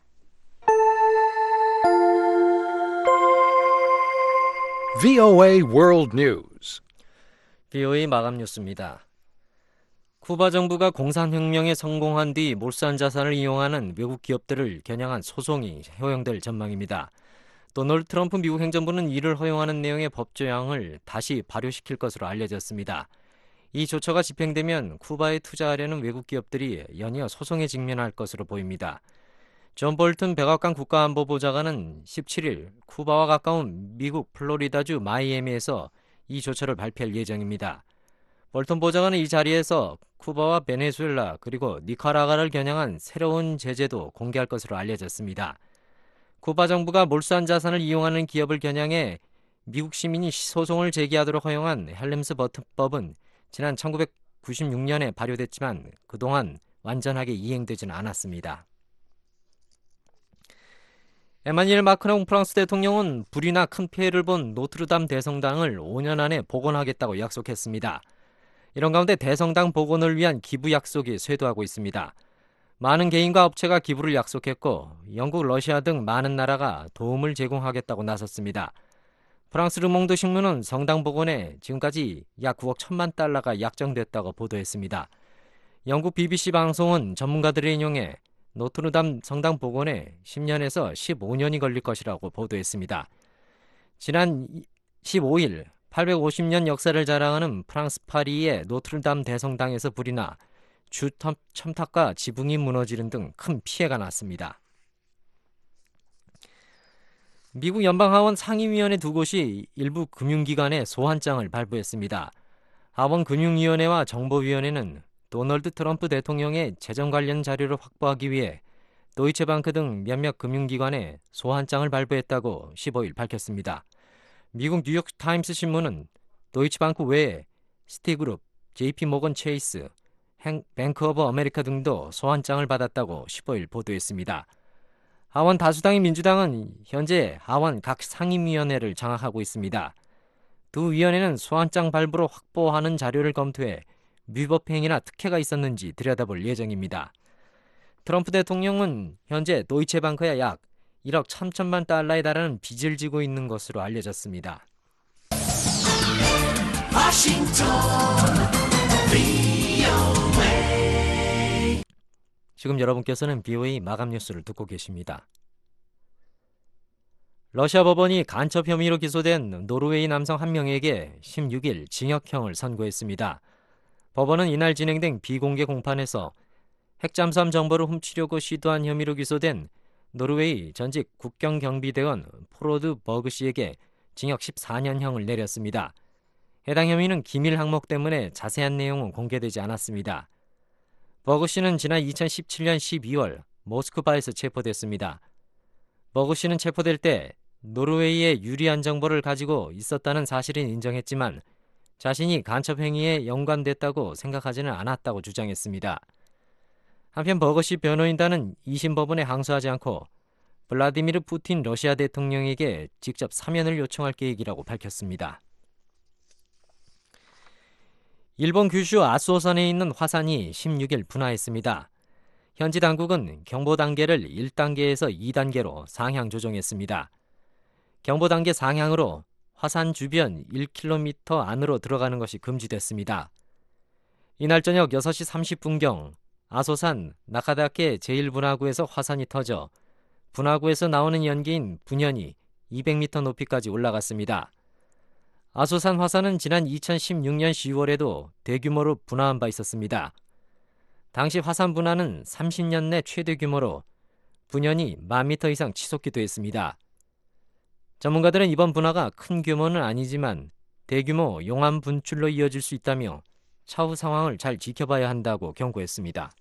브이오에이 World News. 브이오에이 마감 뉴스입니다. 쿠바 정부가 공산혁명에 성공한 뒤 몰수한 자산을 이용하는 외국 기업들을 겨냥한 소송이 허용될 전망입니다. 도널드 트럼프 미국 행정부는 이를 허용하는 내용의 법조항을 다시 발효시킬 것으로 알려졌습니다. 이 조처가 집행되면 쿠바에 투자하려는 외국 기업들이 연이어 소송에 직면할 것으로 보입니다. 존 볼튼 백악관 국가안보보좌관은 십칠일 쿠바와 가까운 미국 플로리다주 마이애미에서 이 조처를 발표할 예정입니다. 볼튼 보좌관은 이 자리에서 쿠바와 베네수엘라 그리고 니카라과를 겨냥한 새로운 제재도 공개할 것으로 알려졌습니다. 쿠바 정부가 몰수한 자산을 이용하는 기업을 겨냥해 미국 시민이 소송을 제기하도록 허용한 헬름스버튼법은 지난 천구백구십육 년에 발효됐지만 그동안 완전하게 이행되지는 않았습니다. 에마뉴엘 마크롱 프랑스 대통령은 불이나 큰 피해를 본 노트르담 대성당을 오 년 안에 복원하겠다고 약속했습니다. 이런 가운데 대성당 복원을 위한 기부 약속이 쇄도하고 있습니다. 많은 개인과 업체가 기부를 약속했고 영국, 러시아 등 많은 나라가 도움을 제공하겠다고 나섰습니다. 프랑스 르몽드 신문은 성당 복원에 지금까지 약 구억 천만 달러가 약정됐다고 보도했습니다. 영국 비비씨 방송은 전문가들을 인용해 노트르담 성당 복원에 십 년에서 십오 년이 걸릴 것이라고 보도했습니다. 지난 십오 일 팔백오십 년 역사를 자랑하는 프랑스 파리의 노트르담 대성당에서 불이 나 주 첨탑과 지붕이 무너지는 등 큰 피해가 났습니다. 미국 연방하원 상임위원회 두 곳이 일부 금융기관에 소환장을 발부했습니다. 하원금융위원회와 정보위원회는 도널드 트럼프 대통령의 재정 관련 자료를 확보하기 위해 도이체방크 등 몇몇 금융기관에 소환장을 발부했다고 십오 일 밝혔습니다. 미국 뉴욕타임스 신문은 도이치방크 외에 시티그룹, 제이피모건 체이스, 뱅크 오브 아메리카 등도 소환장을 받았다고 십오 일 보도했습니다. 하원 다수당인 민주당은 현재 하원 각 상임위원회를 장악하고 있습니다. 두 위원회는 소환장 발부로 확보하는 자료를 검토해 위법 행위나 특혜가 있었는지 들여다볼 예정입니다. 트럼프 대통령은 현재 도이체방크에 약 일억 삼천만 달러에 달하는 빚을 지고 있는 것으로 알려졌습니다. 지금 여러분께서는 비오에이 마감 뉴스를 듣고 계십니다. 러시아 법원이 간첩 혐의로 기소된 노르웨이 남성 한 명에게 십육 일 징역형을 선고했습니다. 법원은 이날 진행된 비공개 공판에서 핵잠수함 정보를 훔치려고 시도한 혐의로 기소된 노르웨이 전직 국경경비대원 포로드 버그 씨에게 징역 십사 년형을 내렸습니다. 해당 혐의는 기밀 항목 때문에 자세한 내용은 공개되지 않았습니다. 버그 씨는 지난 이천십칠 년 십이 월 모스크바에서 체포됐습니다. 버그 씨는 체포될 때 노르웨이의 유리한 정보를 가지고 있었다는 사실은 인정했지만 자신이 간첩 행위에 연관됐다고 생각하지는 않았다고 주장했습니다. 한편 버그 씨 변호인단은 이심 법원에 항소하지 않고 블라디미르 푸틴 러시아 대통령에게 직접 사면을 요청할 계획이라고 밝혔습니다. 일본 규슈 아수호선에 있는 화산이 십육 일 분화했습니다. 현지 당국은 경보 단계를 일 단계에서 이 단계로 상향 조정했습니다. 경보 단계 상향으로 화산 주변 일 킬로미터 안으로 들어가는 것이 금지됐습니다. 이날 저녁 여섯 시 삼십 분경 아소산 나카다케 제일 분화구에서 화산이 터져 분화구에서 나오는 연기인 분연이 이백 미터 높이까지 올라갔습니다. 아소산 화산은 지난 이천십육 년 시월에도 대규모로 분화한 바 있었습니다. 당시 화산 분화는 삼십 년 내 최대 규모로 분연이 만 미터 이상 치솟기도 했습니다. 전문가들은 이번 분화가 큰 규모는 아니지만 대규모 용암 분출로 이어질 수 있다며 차후 상황을 잘 지켜봐야 한다고 경고했습니다.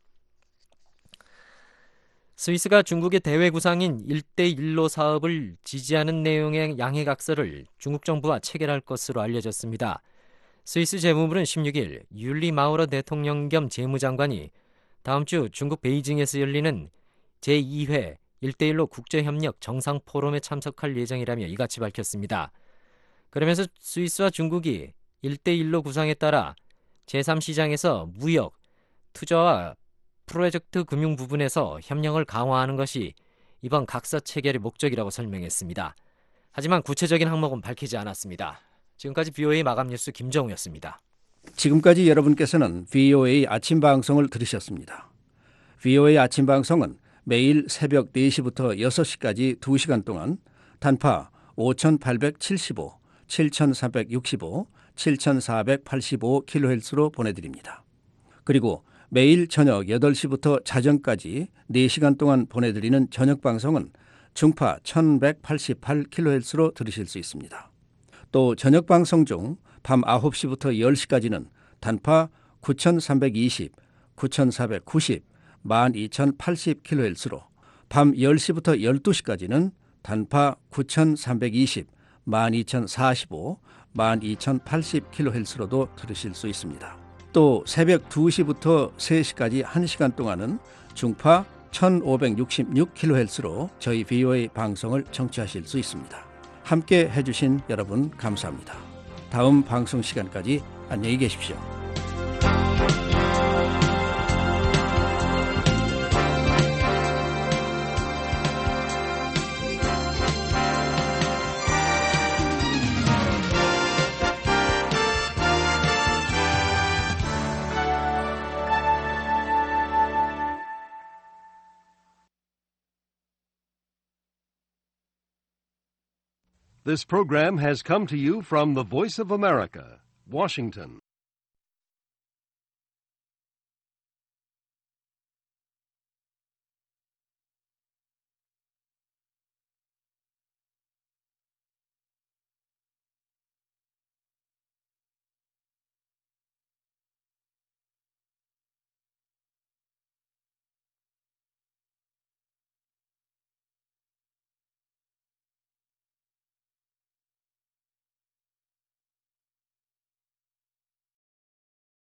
스위스가 중국의 대외 구상인 일 대 일로 사업을 지지하는 내용의 양해각서를 중국 정부와 체결할 것으로 알려졌습니다. 스위스 재무부는 십육 일 율리 마우러 대통령 겸 재무장관이 다음 주 중국 베이징에서 열리는 제이 회 일 대 일로 국제협력 정상포럼에 참석할 예정이라며 이같이 밝혔습니다. 그러면서 스위스와 중국이 일 대 일로 구상에 따라 제삼 시장에서 무역, 투자와 프로젝트 금융 부분에서 협력을 강화하는 것이 이번 각서 체결의 목적이라고 설명했습니다. 하지만 구체적인 항목은 밝히지 않았습니다. 지금까지 비오에이 마감 뉴스 김정우였습니다. 지금까지 여러분께서는 비오에이 아침 방송을 들으셨습니다. 비오에이 아침 방송은 매일 새벽 네 시부터 여섯 시까지 두 시간 동안 단파 오천팔백칠십오, 칠천삼백육십오, 칠천사백팔십오 킬로헤르츠로 보내드립니다. 그리고 매일 저녁 여덟 시부터 자정까지 네 시간 동안 보내드리는 저녁 방송은 중파 천백팔십팔 킬로헤르츠로 들으실 수 있습니다. 또 저녁 방송 중 밤 아홉 시부터 열 시까지는 단파 구천삼백이십, 구천사백구십, 만 이천팔십 킬로헤르츠로 밤 열 시부터 열두 시까지는 단파 구천삼백이십, 만 이천사십오, 만 이천팔십 킬로헤르츠로도 들으실 수 있습니다. 또 새벽 두 시부터 세 시까지 한 시간 동안은 중파 천오백육십육 킬로헤르츠로 저희 비오에이 방송을 청취하실 수 있습니다. 함께 해주신 여러분 감사합니다. 다음 방송 시간까지 안녕히 계십시오. This program has come to you from the Voice of America, Washington.